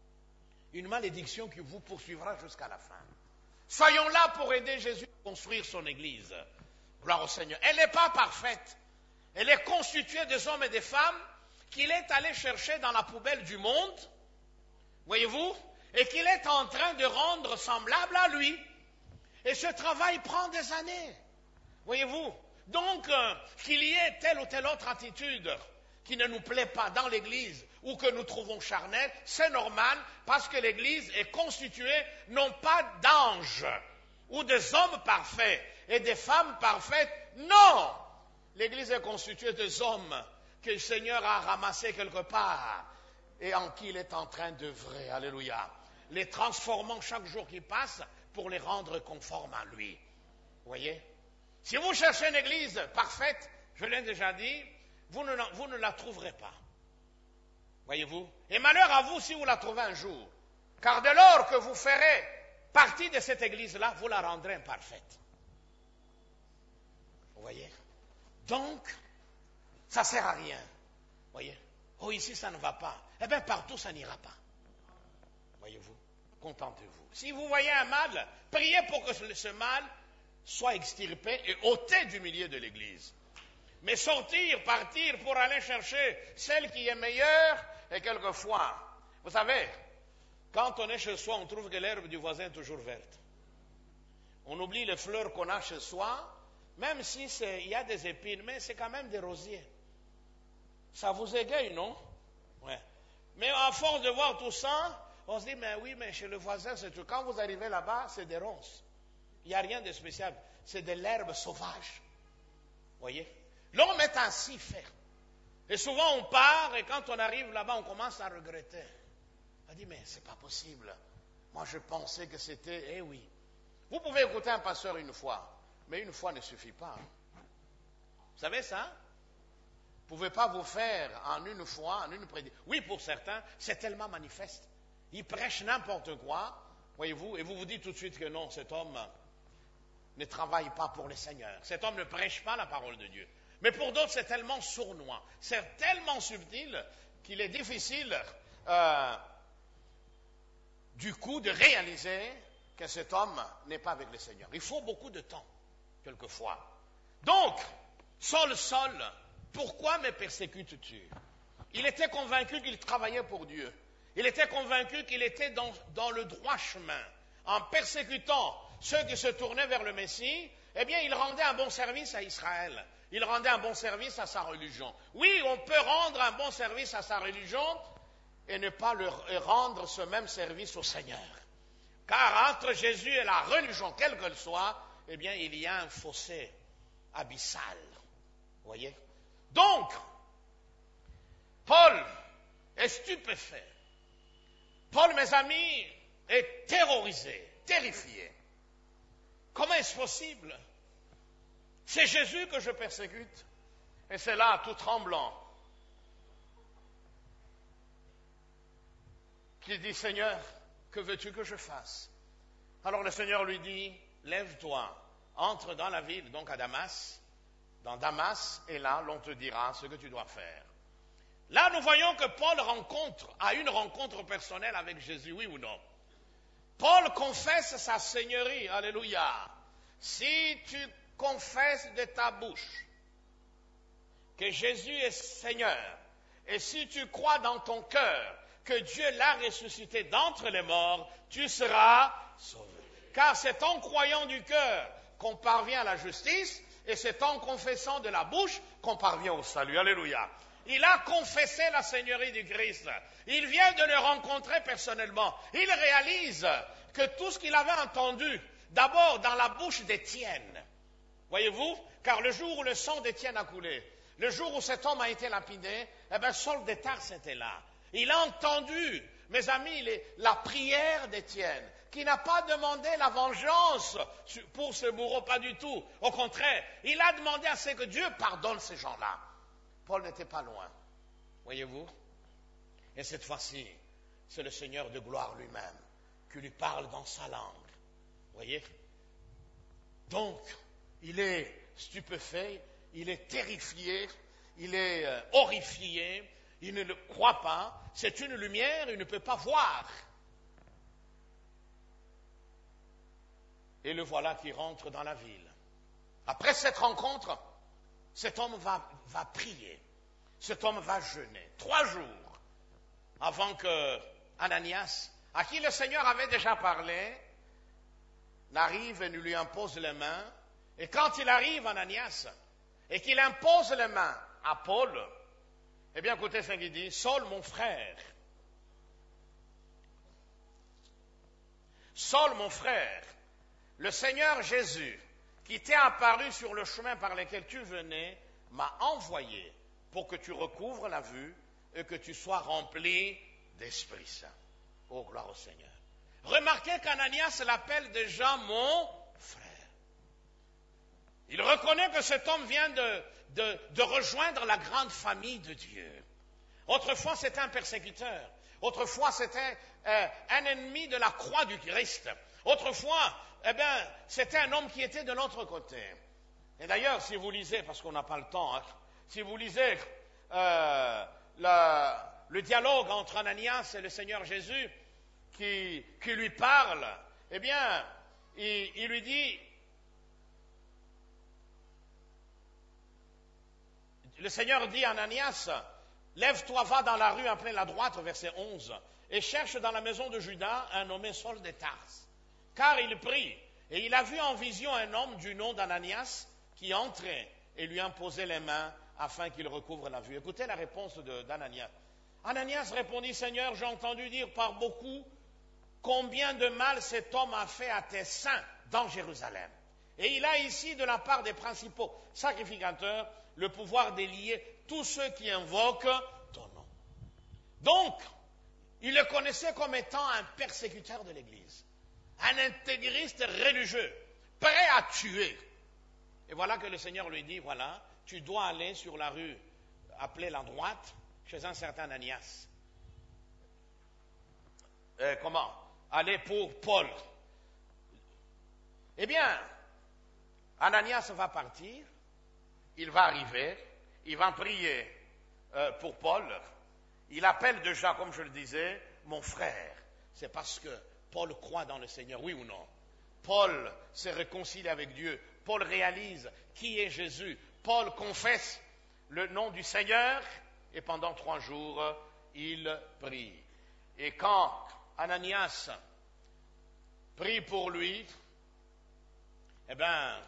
une malédiction qui vous poursuivra jusqu'à la fin. Soyons là pour aider Jésus à construire son Église. Gloire au Seigneur. Elle n'est pas parfaite. Elle est constituée des hommes et des femmes qu'il est allé chercher dans la poubelle du monde, voyez-vous, et qu'il est en train de rendre semblable à lui. Et ce travail prend des années, voyez-vous. Donc, qu'il y ait telle ou telle autre attitude qui ne nous plaît pas dans l'Église ou que nous trouvons charnelle, c'est normal parce que l'Église est constituée non pas d'anges ou des hommes parfaits et des femmes parfaites, non! L'Église est constituée des hommes que le Seigneur a ramassés quelque part et en qui il est en train d'œuvrer, alléluia, les transformant chaque jour qui passe pour les rendre conformes à lui. Vous voyez? Si vous cherchez une Église parfaite, je l'ai déjà dit, vous ne la trouverez pas. Voyez-vous? Et malheur à vous si vous la trouvez un jour. Car dès lors que vous ferez partie de cette Église-là, vous la rendrez imparfaite. Vous voyez? Donc, ça ne sert à rien. Vous voyez? Oh, ici, ça ne va pas. Eh bien, partout, ça n'ira pas. Voyez-vous? Contentez-vous. Si vous voyez un mal, priez pour que ce mal soit extirpé et ôté du milieu de l'Église. Mais sortir, partir pour aller chercher celle qui est meilleure, et quelquefois, vous savez, quand on est chez soi, on trouve que l'herbe du voisin est toujours verte. On oublie les fleurs qu'on a chez soi, même si il y a des épines, mais c'est quand même des rosiers. Ça vous égaye, non? Ouais. Mais à force de voir tout ça, on se dit, mais oui, mais chez le voisin, c'est tout. Quand vous arrivez là-bas, c'est des ronces. Il n'y a rien de spécial. C'est de l'herbe sauvage. Voyez? L'homme est ainsi fait. Et souvent, on part, et quand on arrive là-bas, on commence à regretter. On dit, mais c'est pas possible. Moi, je pensais que c'était... Eh oui. Vous pouvez écouter un pasteur une fois, mais une fois ne suffit pas. Vous savez ça? Vous ne pouvez pas vous faire en une fois, en une prédication. Oui, pour certains, c'est tellement manifeste. Ils prêchent n'importe quoi, voyez-vous, et vous vous dites tout de suite que non, cet homme ne travaille pas pour le Seigneur. Cet homme ne prêche pas la parole de Dieu. Mais pour d'autres, c'est tellement sournois, c'est tellement subtil qu'il est difficile, du coup, de réaliser que cet homme n'est pas avec le Seigneur. Il faut beaucoup de temps, quelquefois. Donc, Saul, pourquoi me persécutes-tu? Il était convaincu qu'il travaillait pour Dieu. Il était convaincu qu'il était dans le droit chemin. En persécutant ceux qui se tournaient vers le Messie, eh bien, il rendait un bon service à Israël. Il rendait un bon service à sa religion. Oui, on peut rendre un bon service à sa religion et ne pas leur rendre ce même service au Seigneur. Car entre Jésus et la religion, quelle qu'elle soit, eh bien, il y a un fossé abyssal. Vous voyez? Donc, Paul est stupéfait. Paul, mes amis, est terrorisé, terrifié. Comment est-ce possible? C'est Jésus que je persécute. Et c'est là, tout tremblant, qu'il dit, Seigneur, que veux-tu que je fasse? Alors le Seigneur lui dit, lève-toi, entre dans la ville, donc à Damas, dans Damas, et là, l'on te dira ce que tu dois faire. Là, nous voyons que Paul a une rencontre personnelle avec Jésus, oui ou non? Paul confesse sa seigneurie, alléluia. Si tu confesses de ta bouche que Jésus est Seigneur, et si tu crois dans ton cœur que Dieu l'a ressuscité d'entre les morts, tu seras sauvé. Car c'est en croyant du cœur qu'on parvient à la justice, et c'est en confessant de la bouche qu'on parvient au salut. Alléluia. Il a confessé la Seigneurie du Christ. Il vient de le rencontrer personnellement. Il réalise que tout ce qu'il avait entendu, d'abord dans la bouche d'Étienne, voyez-vous, car le jour où le sang d'Étienne a coulé, le jour où cet homme a été lapidé, eh bien, Saul de Tarse était là. Il a entendu, mes amis, la prière d'Étienne, qui n'a pas demandé la vengeance pour ce bourreau, pas du tout. Au contraire, il a demandé à ce que Dieu pardonne ces gens-là. Paul n'était pas loin, voyez-vous. Et cette fois-ci, c'est le Seigneur de gloire lui-même qui lui parle dans sa langue, voyez. Donc, il est stupéfait, il est terrifié, il est horrifié, il ne le croit pas, c'est une lumière, il ne peut pas voir. Et le voilà qui rentre dans la ville. Après cette rencontre, cet homme va prier, cet homme va jeûner 3 jours avant que Ananias, à qui le Seigneur avait déjà parlé, n'arrive et ne lui impose les mains. Et quand il arrive, Ananias, et qu'il impose les mains à Paul, eh bien, écoutez ce qu'il dit, Saul, mon frère, le Seigneur Jésus, qui t'est apparu sur le chemin par lequel tu venais, m'a envoyé pour que tu recouvres la vue et que tu sois rempli d'Esprit Saint. Oh, gloire au Seigneur. Remarquez qu'Ananias l'appelle déjà mon frère. Il reconnaît que cet homme vient de rejoindre la grande famille de Dieu. Autrefois, c'était un persécuteur. Autrefois, c'était un ennemi de la croix du Christ. Autrefois, c'était un homme qui était de l'autre côté. Et d'ailleurs, si vous lisez, parce qu'on n'a pas le temps, si vous lisez le dialogue entre Ananias et le Seigneur Jésus qui lui parle, eh bien, il lui dit, le Seigneur dit à Ananias, lève-toi, va dans la rue appelée la droite, verset 11, et cherche dans la maison de Judas un nommé Saul de Tarse. Car il prie, et il a vu en vision un homme du nom d'Ananias qui entrait et lui imposait les mains afin qu'il recouvre la vue. Écoutez la réponse d'Ananias. Ananias répondit, Seigneur, j'ai entendu dire par beaucoup combien de mal cet homme a fait à tes saints dans Jérusalem. Et il a ici, de la part des principaux sacrificateurs, le pouvoir d'élier tous ceux qui invoquent ton nom. Donc, il le connaissait comme étant un persécuteur de l'Église, un intégriste religieux, prêt à tuer. Et voilà que le Seigneur lui dit, voilà, tu dois aller sur la rue appelée la droite, chez un certain Ananias. Comment? Aller pour Paul. Eh bien, Ananias va partir, il va arriver, il va prier pour Paul. Il appelle déjà, comme je le disais, mon frère. C'est parce que Paul croit dans le Seigneur, oui ou non? Paul s'est réconcilié avec Dieu. Paul réalise qui est Jésus. Paul confesse le nom du Seigneur et pendant 3 jours, il prie. Et quand Ananias prie pour lui, eh bien,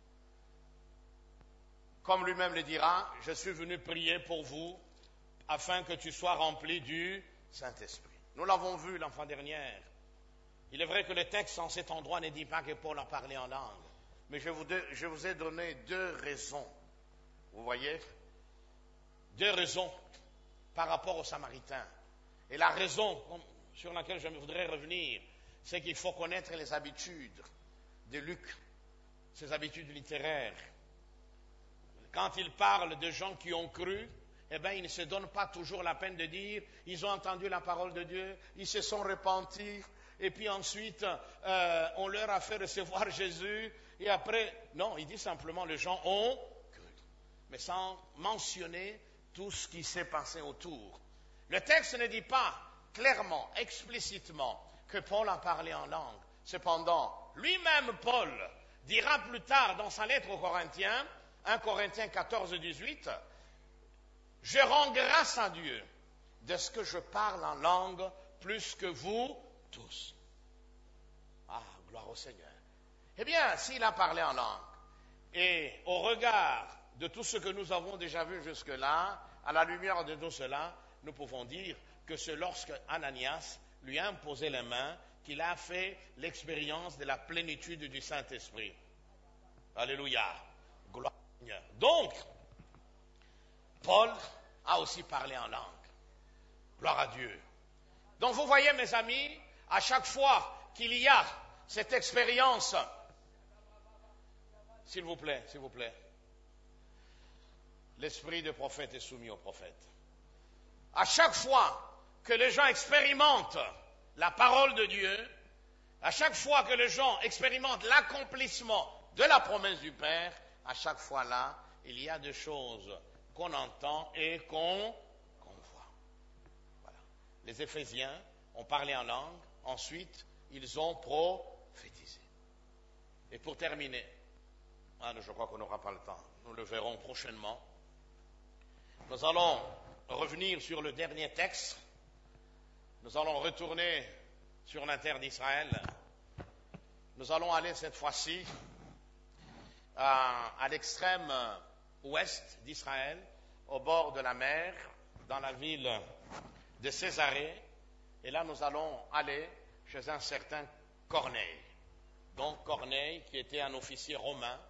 comme lui-même le dira, je suis venu prier pour vous afin que tu sois rempli du Saint-Esprit. Nous l'avons vu l'an dernière. Il est vrai que le texte en cet endroit ne dit pas que Paul a parlé en langue, mais je vous ai donné deux raisons. Vous voyez? Deux raisons par rapport aux Samaritains. Et la raison sur laquelle je voudrais revenir, c'est qu'il faut connaître les habitudes de Luc, ses habitudes littéraires. Quand il parle de gens qui ont cru, eh bien, il ne se donne pas toujours la peine de dire, ils ont entendu la parole de Dieu, ils se sont repentis, et puis ensuite, on leur a fait recevoir Jésus, et après, non, il dit simplement, les gens ont cru, mais sans mentionner tout ce qui s'est passé autour. Le texte ne dit pas clairement, explicitement, que Paul a parlé en langue. Cependant, lui-même, Paul, dira plus tard dans sa lettre aux Corinthiens, 1 Corinthiens 14, 18, « Je rends grâce à Dieu de ce que je parle en langue plus que vous tous. » Ah, gloire au Seigneur. Eh bien, s'il a parlé en langue, et au regard de tout ce que nous avons déjà vu jusque-là, à la lumière de tout cela, nous pouvons dire que c'est lorsque Ananias lui a imposé les mains qu'il a fait l'expérience de la plénitude du Saint-Esprit. Alléluia. Gloire au Seigneur. Donc, Paul a aussi parlé en langue. Gloire à Dieu. Donc vous voyez, mes amis, à chaque fois qu'il y a cette expérience, s'il vous plaît, l'esprit de prophète est soumis au prophète. À chaque fois que les gens expérimentent la parole de Dieu, à chaque fois que les gens expérimentent l'accomplissement de la promesse du Père, à chaque fois là, il y a des choses qu'on entend et qu'on voit. Voilà. Les Éphésiens ont parlé en langue, ensuite ils ont prophétisé. Et pour terminer, je crois qu'on n'aura pas le temps, nous le verrons prochainement, nous allons revenir sur le dernier texte, nous allons retourner sur la terre d'Israël, nous allons aller cette fois-ci à l'extrême ouest d'Israël, au bord de la mer, dans la ville de Césarée, et là nous allons aller chez un certain Corneille. Donc Corneille, qui était un officier romain,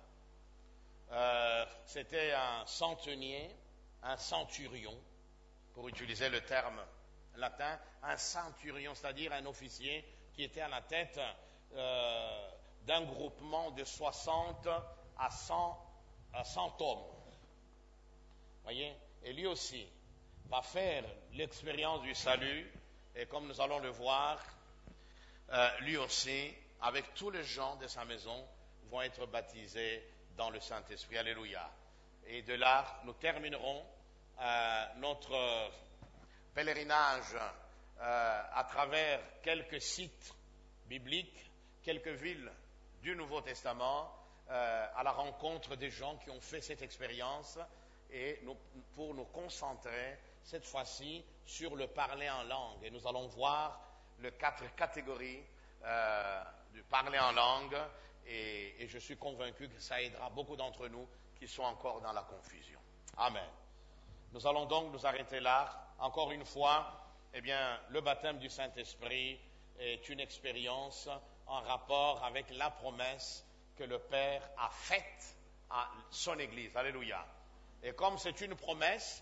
c'était un centenier, un centurion, pour utiliser le terme latin, un centurion, c'est-à-dire un officier qui était à la tête d'un groupement de 60 à 100 hommes. Voyez? Et lui aussi va faire l'expérience du salut, et comme nous allons le voir, lui aussi, avec tous les gens de sa maison, vont être baptisés dans le Saint-Esprit. Alléluia. Et de là, nous terminerons notre pèlerinage à travers quelques sites bibliques, quelques villes du Nouveau Testament, à la rencontre des gens qui ont fait cette expérience, et pour nous concentrer cette fois-ci sur le parler en langue. Et nous allons voir les 4 catégories du parler en langue, et je suis convaincu que ça aidera beaucoup d'entre nous qui sont encore dans la confusion. Amen. Nous allons donc nous arrêter là. Encore une fois, eh bien, le baptême du Saint-Esprit est une expérience en rapport avec la promesse que le Père a faite à son Église. Alléluia. Et comme c'est une promesse,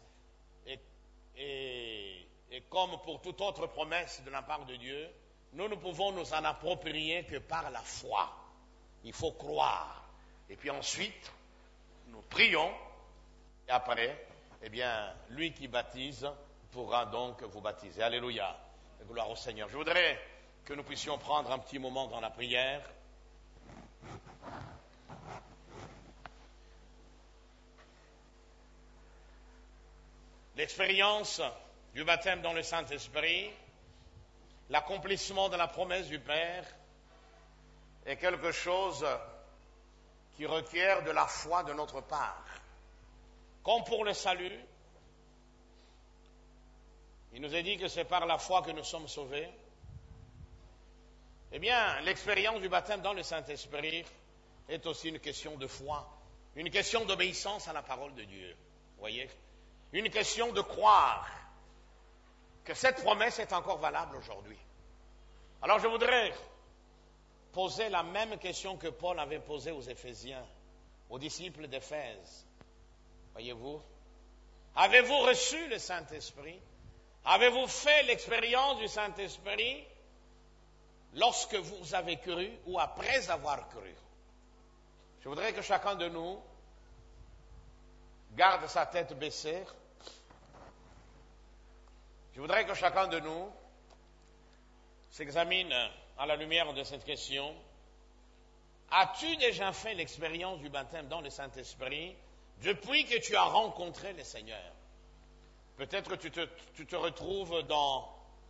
et comme pour toute autre promesse de la part de Dieu, nous ne pouvons nous en approprier que par la foi. Il faut croire. Et puis ensuite, nous prions, et après, eh bien, lui qui baptise pourra donc vous baptiser. Alléluia. Gloire au Seigneur. Je voudrais que nous puissions prendre un petit moment dans la prière. L'expérience du baptême dans le Saint-Esprit, l'accomplissement de la promesse du Père, est quelque chose qui requiert de la foi de notre part. Comme pour le salut, il nous est dit que c'est par la foi que nous sommes sauvés. Eh bien, l'expérience du baptême dans le Saint-Esprit est aussi une question de foi, une question d'obéissance à la parole de Dieu. Vous voyez? Une question de croire que cette promesse est encore valable aujourd'hui. Alors je voudrais poser la même question que Paul avait posée aux Éphésiens, aux disciples d'Éphèse. Voyez-vous? Avez-vous reçu le Saint-Esprit? Avez-vous fait l'expérience du Saint-Esprit lorsque vous avez cru ou après avoir cru? Je voudrais que chacun de nous garde sa tête baissée. Je voudrais que chacun de nous s'examine à la lumière de cette question. As-tu déjà fait l'expérience du baptême dans le Saint-Esprit depuis que tu as rencontré le Seigneur? Peut-être que tu te retrouves dans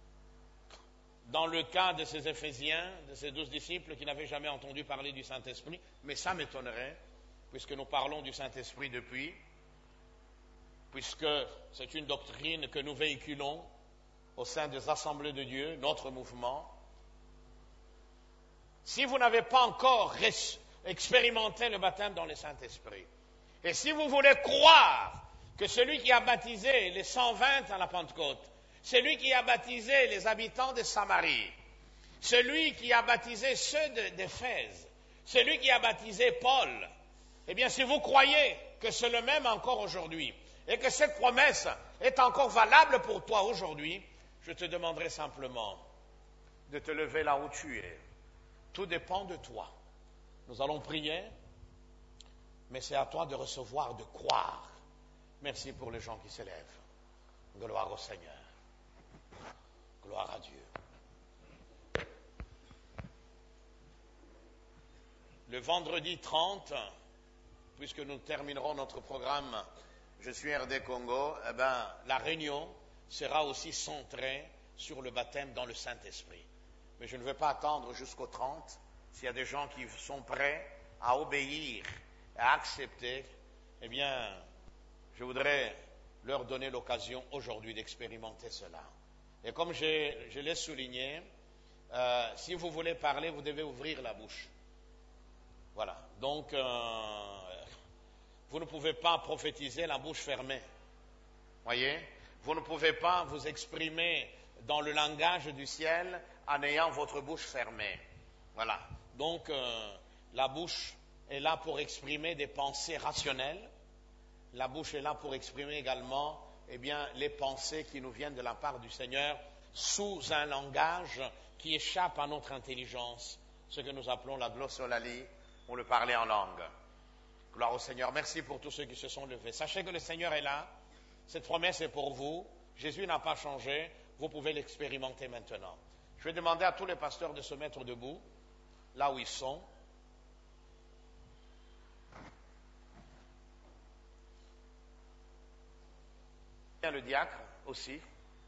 le cas de ces Éphésiens, de ces 12 disciples qui n'avaient jamais entendu parler du Saint-Esprit, mais ça m'étonnerait, puisque nous parlons du Saint-Esprit depuis, puisque c'est une doctrine que nous véhiculons au sein des Assemblées de Dieu, notre mouvement. Si vous n'avez pas encore expérimenté le baptême dans le Saint-Esprit, et si vous voulez croire que celui qui a baptisé les 120 à la Pentecôte, celui qui a baptisé les habitants de Samarie, celui qui a baptisé ceux d'Éphèse, celui qui a baptisé Paul, eh bien si vous croyez que c'est le même encore aujourd'hui, et que cette promesse est encore valable pour toi aujourd'hui, je te demanderai simplement de te lever là où tu es. Tout dépend de toi. Nous allons prier, mais c'est à toi de recevoir, de croire. Merci pour les gens qui s'élèvent. Gloire au Seigneur. Gloire à Dieu. Le vendredi 30, puisque nous terminerons notre programme Je suis RD Congo, eh bien, la réunion sera aussi centrée sur le baptême dans le Saint-Esprit. Mais je ne vais pas attendre jusqu'au 30. S'il y a des gens qui sont prêts à obéir, à accepter, eh bien, je voudrais leur donner l'occasion aujourd'hui d'expérimenter cela. Et comme je l'ai souligné, si vous voulez parler, vous devez ouvrir la bouche. Voilà. Donc, vous ne pouvez pas prophétiser la bouche fermée. Voyez? Vous ne pouvez pas vous exprimer dans le langage du ciel en ayant votre bouche fermée. Voilà. Donc, la bouche est là pour exprimer des pensées rationnelles. La bouche est là pour exprimer également, eh bien, les pensées qui nous viennent de la part du Seigneur sous un langage qui échappe à notre intelligence, ce que nous appelons la glossolalie, ou le parler en langue. Gloire au Seigneur. Merci pour tous ceux qui se sont levés. Sachez que le Seigneur est là. Cette promesse est pour vous. Jésus n'a pas changé. Vous pouvez l'expérimenter maintenant. Je vais demander à tous les pasteurs de se mettre debout, là où ils sont. Le diacre aussi.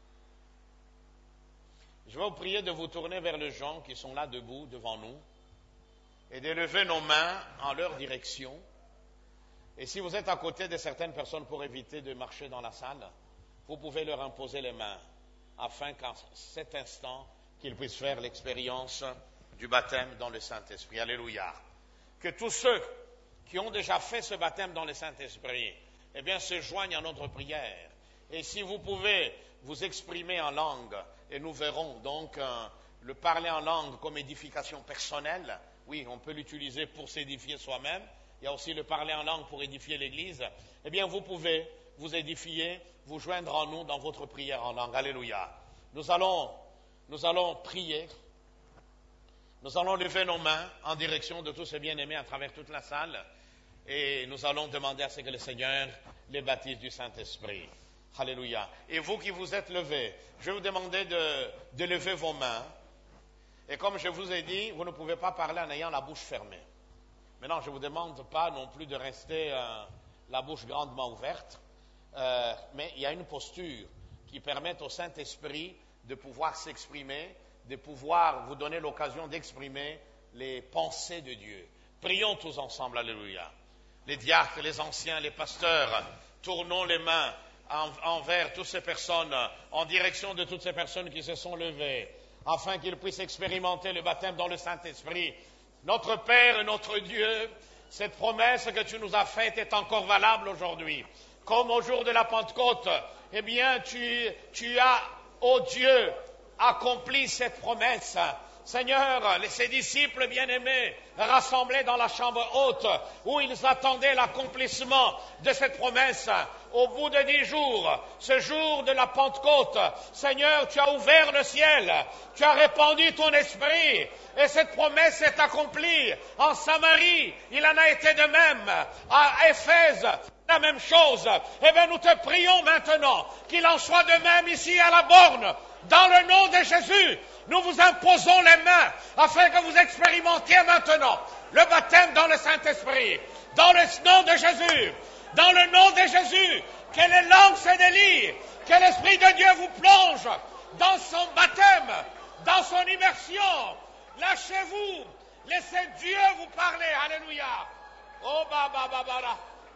Je vais vous prier de vous tourner vers les gens qui sont là debout devant nous et de lever nos mains en leur direction. Et si vous êtes à côté de certaines personnes pour éviter de marcher dans la salle, vous pouvez leur imposer les mains afin qu'à cet instant, qu'ils puissent faire l'expérience du baptême dans le Saint-Esprit. Alléluia. Que tous ceux qui ont déjà fait ce baptême dans le Saint-Esprit, eh bien, se joignent à notre prière. Et si vous pouvez vous exprimer en langue, et nous verrons donc le parler en langue comme édification personnelle, oui, on peut l'utiliser pour s'édifier soi-même, il y a aussi le parler en langue pour édifier l'Église, eh bien vous pouvez vous édifier, vous joindre en nous dans votre prière en langue. Alléluia. Nous allons prier, nous allons lever nos mains en direction de tous ces bien-aimés à travers toute la salle, et nous allons demander à ce que le Seigneur les baptise du Saint-Esprit. Alléluia. Et vous qui vous êtes levés, je vais vous demander de lever vos mains. Et comme je vous ai dit, vous ne pouvez pas parler en ayant la bouche fermée. Maintenant, je ne vous demande pas non plus de rester la bouche grandement ouverte, mais il y a une posture qui permet au Saint-Esprit de pouvoir s'exprimer, de pouvoir vous donner l'occasion d'exprimer les pensées de Dieu. Prions tous ensemble, alléluia. Les diacres, les anciens, les pasteurs, tournons les mains envers toutes ces personnes, en direction de toutes ces personnes qui se sont levées, afin qu'ils puissent expérimenter le baptême dans le Saint-Esprit. Notre Père et notre Dieu, cette promesse que tu nous as faite est encore valable aujourd'hui. Comme au jour de la Pentecôte, eh bien, tu as, ô Dieu, accompli cette promesse Seigneur, ces disciples bien-aimés rassemblés dans la chambre haute où ils attendaient l'accomplissement de cette promesse, au bout de 10 jours, ce jour de la Pentecôte, Seigneur, tu as ouvert le ciel, tu as répandu ton esprit et cette promesse est accomplie. En Samarie, il en a été de même. À Éphèse, la même chose. Eh bien, nous te prions maintenant qu'il en soit de même ici à la borne. Dans le nom de Jésus, nous vous imposons les mains afin que vous expérimentiez maintenant le baptême dans le Saint-Esprit. Dans le nom de Jésus, dans le nom de Jésus, que les langues se délient, que l'Esprit de Dieu vous plonge dans son baptême, dans son immersion. Lâchez-vous, laissez Dieu vous parler. Alléluia. Oh, babababara.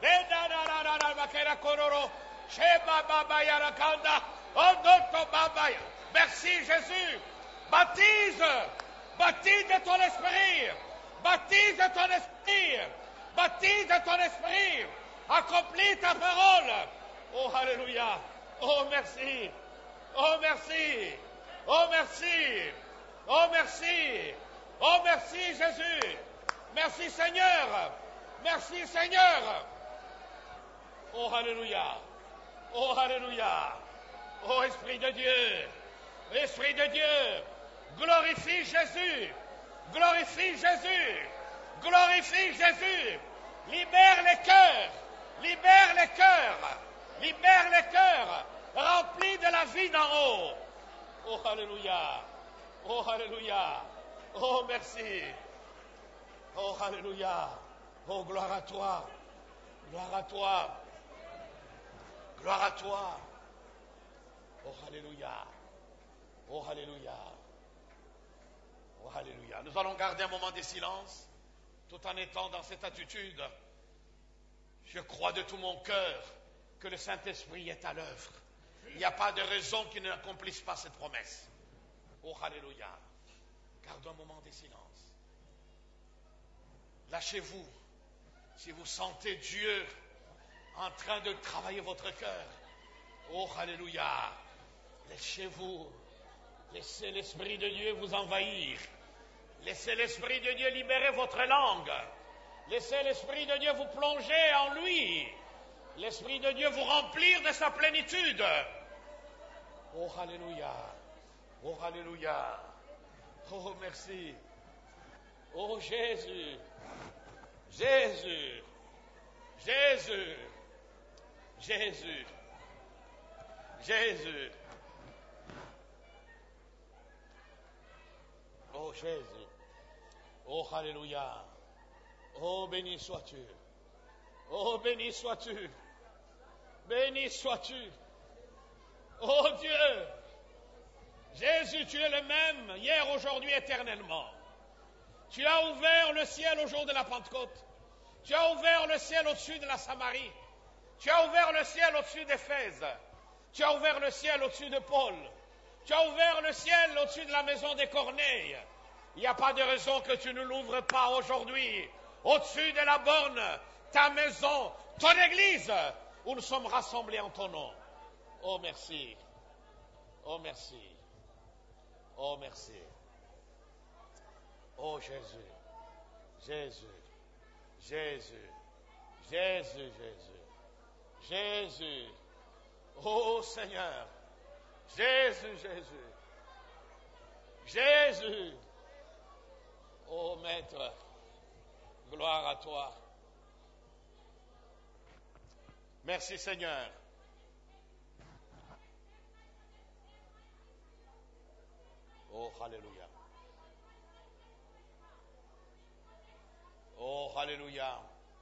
Merci Jésus. Baptise, baptise de ton esprit, baptise de ton esprit, baptise de ton esprit. Accomplis ta parole. Oh, alléluia. Oh, merci. Oh, merci. Oh, merci. Oh, merci. Oh, merci Jésus. Merci Seigneur. Merci Seigneur. Oh, alléluia. Oh, alléluia. Oh, Esprit de Dieu. Esprit de Dieu. Glorifie Jésus. Glorifie Jésus. Glorifie Jésus. Libère les cœurs. Libère les cœurs. Libère les cœurs. Remplis de la vie d'en haut. Oh, alléluia. Oh, alléluia. Oh, merci. Oh, alléluia. Oh, gloire à toi. Gloire à toi. Gloire à toi. Oh, alléluia. Oh, alléluia. Oh, alléluia. Nous allons garder un moment de silence, tout en étant dans cette attitude. Je crois de tout mon cœur que le Saint-Esprit est à l'œuvre. Il n'y a pas de raison qu'il n'accomplisse pas cette promesse. Oh, alléluia. Gardons un moment de silence. Lâchez-vous. Si vous sentez Dieu en train de travailler votre cœur. Oh, alléluia. Laissez-vous. Laissez l'Esprit de Dieu vous envahir. Laissez l'Esprit de Dieu libérer votre langue. Laissez l'Esprit de Dieu vous plonger en lui. L'Esprit de Dieu vous remplir de sa plénitude. Oh, alléluia. Oh, alléluia. Oh, merci. Oh, Jésus. Jésus. Jésus. Jésus. Jésus. Oh, Jésus. Oh, alléluia. Oh, béni sois-tu. Oh, béni sois-tu. Béni sois-tu. Oh Dieu. Jésus, tu es le même, hier, aujourd'hui, éternellement. Tu as ouvert le ciel au jour de la Pentecôte. Tu as ouvert le ciel au-dessus de la Samarie. Tu as ouvert le ciel au-dessus d'Éphèse. Tu as ouvert le ciel au-dessus de Paul. Tu as ouvert le ciel au-dessus de la maison des Corneilles. Il n'y a pas de raison que tu ne l'ouvres pas aujourd'hui. Au-dessus de la borne, ta maison, ton église, où nous sommes rassemblés en ton nom. Oh merci. Oh merci. Oh merci. Oh Jésus. Jésus. Jésus. Jésus, Jésus. Jésus. Oh Seigneur. Jésus, Jésus. Jésus. Oh Maître. Gloire à toi. Merci Seigneur. Oh, alléluia. Oh, alléluia.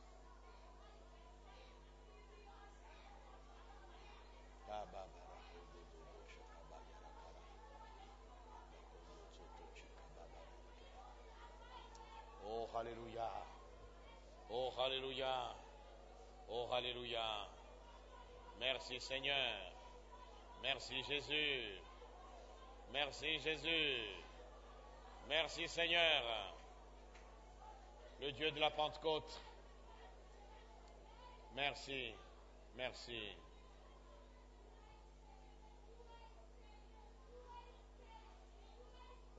Oh, alléluia. Oh, alléluia. Oh, alléluia. Merci Seigneur. Merci Jésus. Merci Jésus. Merci Seigneur. Le Dieu de la Pentecôte. Merci. Merci. Oh,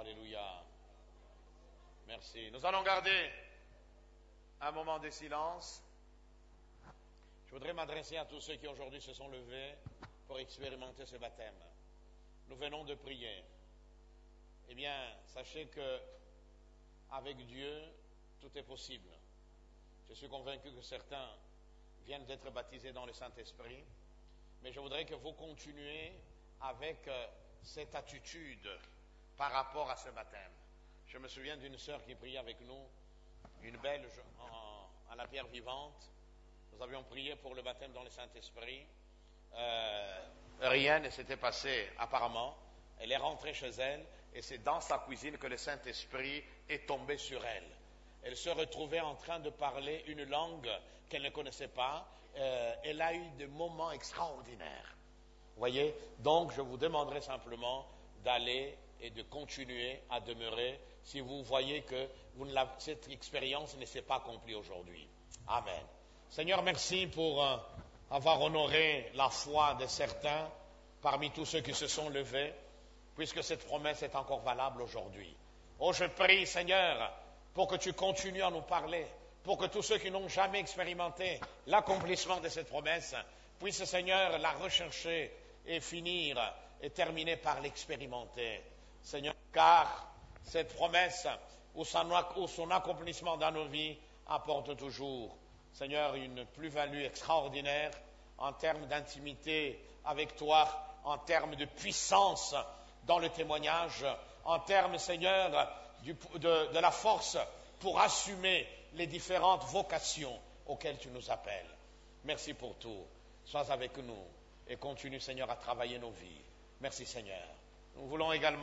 Alléluia. Merci. Nous allons garder un moment de silence. Je voudrais m'adresser à tous ceux qui aujourd'hui se sont levés pour expérimenter ce baptême. Nous venons de prier. Eh bien, sachez que avec Dieu, tout est possible. Je suis convaincu que certains viennent d'être baptisés dans le Saint-Esprit, mais je voudrais que vous continuiez avec cette attitude par rapport à ce baptême. Je me souviens d'une sœur qui priait avec nous, une Belge à la pierre vivante. Nous avions prié pour le baptême dans le Saint-Esprit. Rien ne s'était passé apparemment. Elle est rentrée chez elle et c'est dans sa cuisine que le Saint-Esprit est tombé sur elle. Elle se retrouvait en train de parler une langue qu'elle ne connaissait pas. Elle a eu des moments extraordinaires. Voyez, donc je vous demanderai simplement d'aller et de continuer à demeurer si vous voyez que cette expérience ne s'est pas accomplie aujourd'hui. Amen. Seigneur, merci pour avoir honoré la foi de certains parmi tous ceux qui se sont levés, puisque cette promesse est encore valable aujourd'hui. Oh, je prie, Seigneur, pour que tu continues à nous parler, pour que tous ceux qui n'ont jamais expérimenté l'accomplissement de cette promesse puissent, Seigneur, la rechercher et finir et terminer par l'expérimenter. Seigneur, car cette promesse ou son accomplissement dans nos vies apporte toujours, Seigneur, une plus-value extraordinaire en termes d'intimité avec toi, en termes de puissance dans le témoignage, en termes, Seigneur, de la force pour assumer les différentes vocations auxquelles tu nous appelles. Merci pour tout. Sois avec nous et continue, Seigneur, à travailler nos vies. Merci, Seigneur. Nous voulons également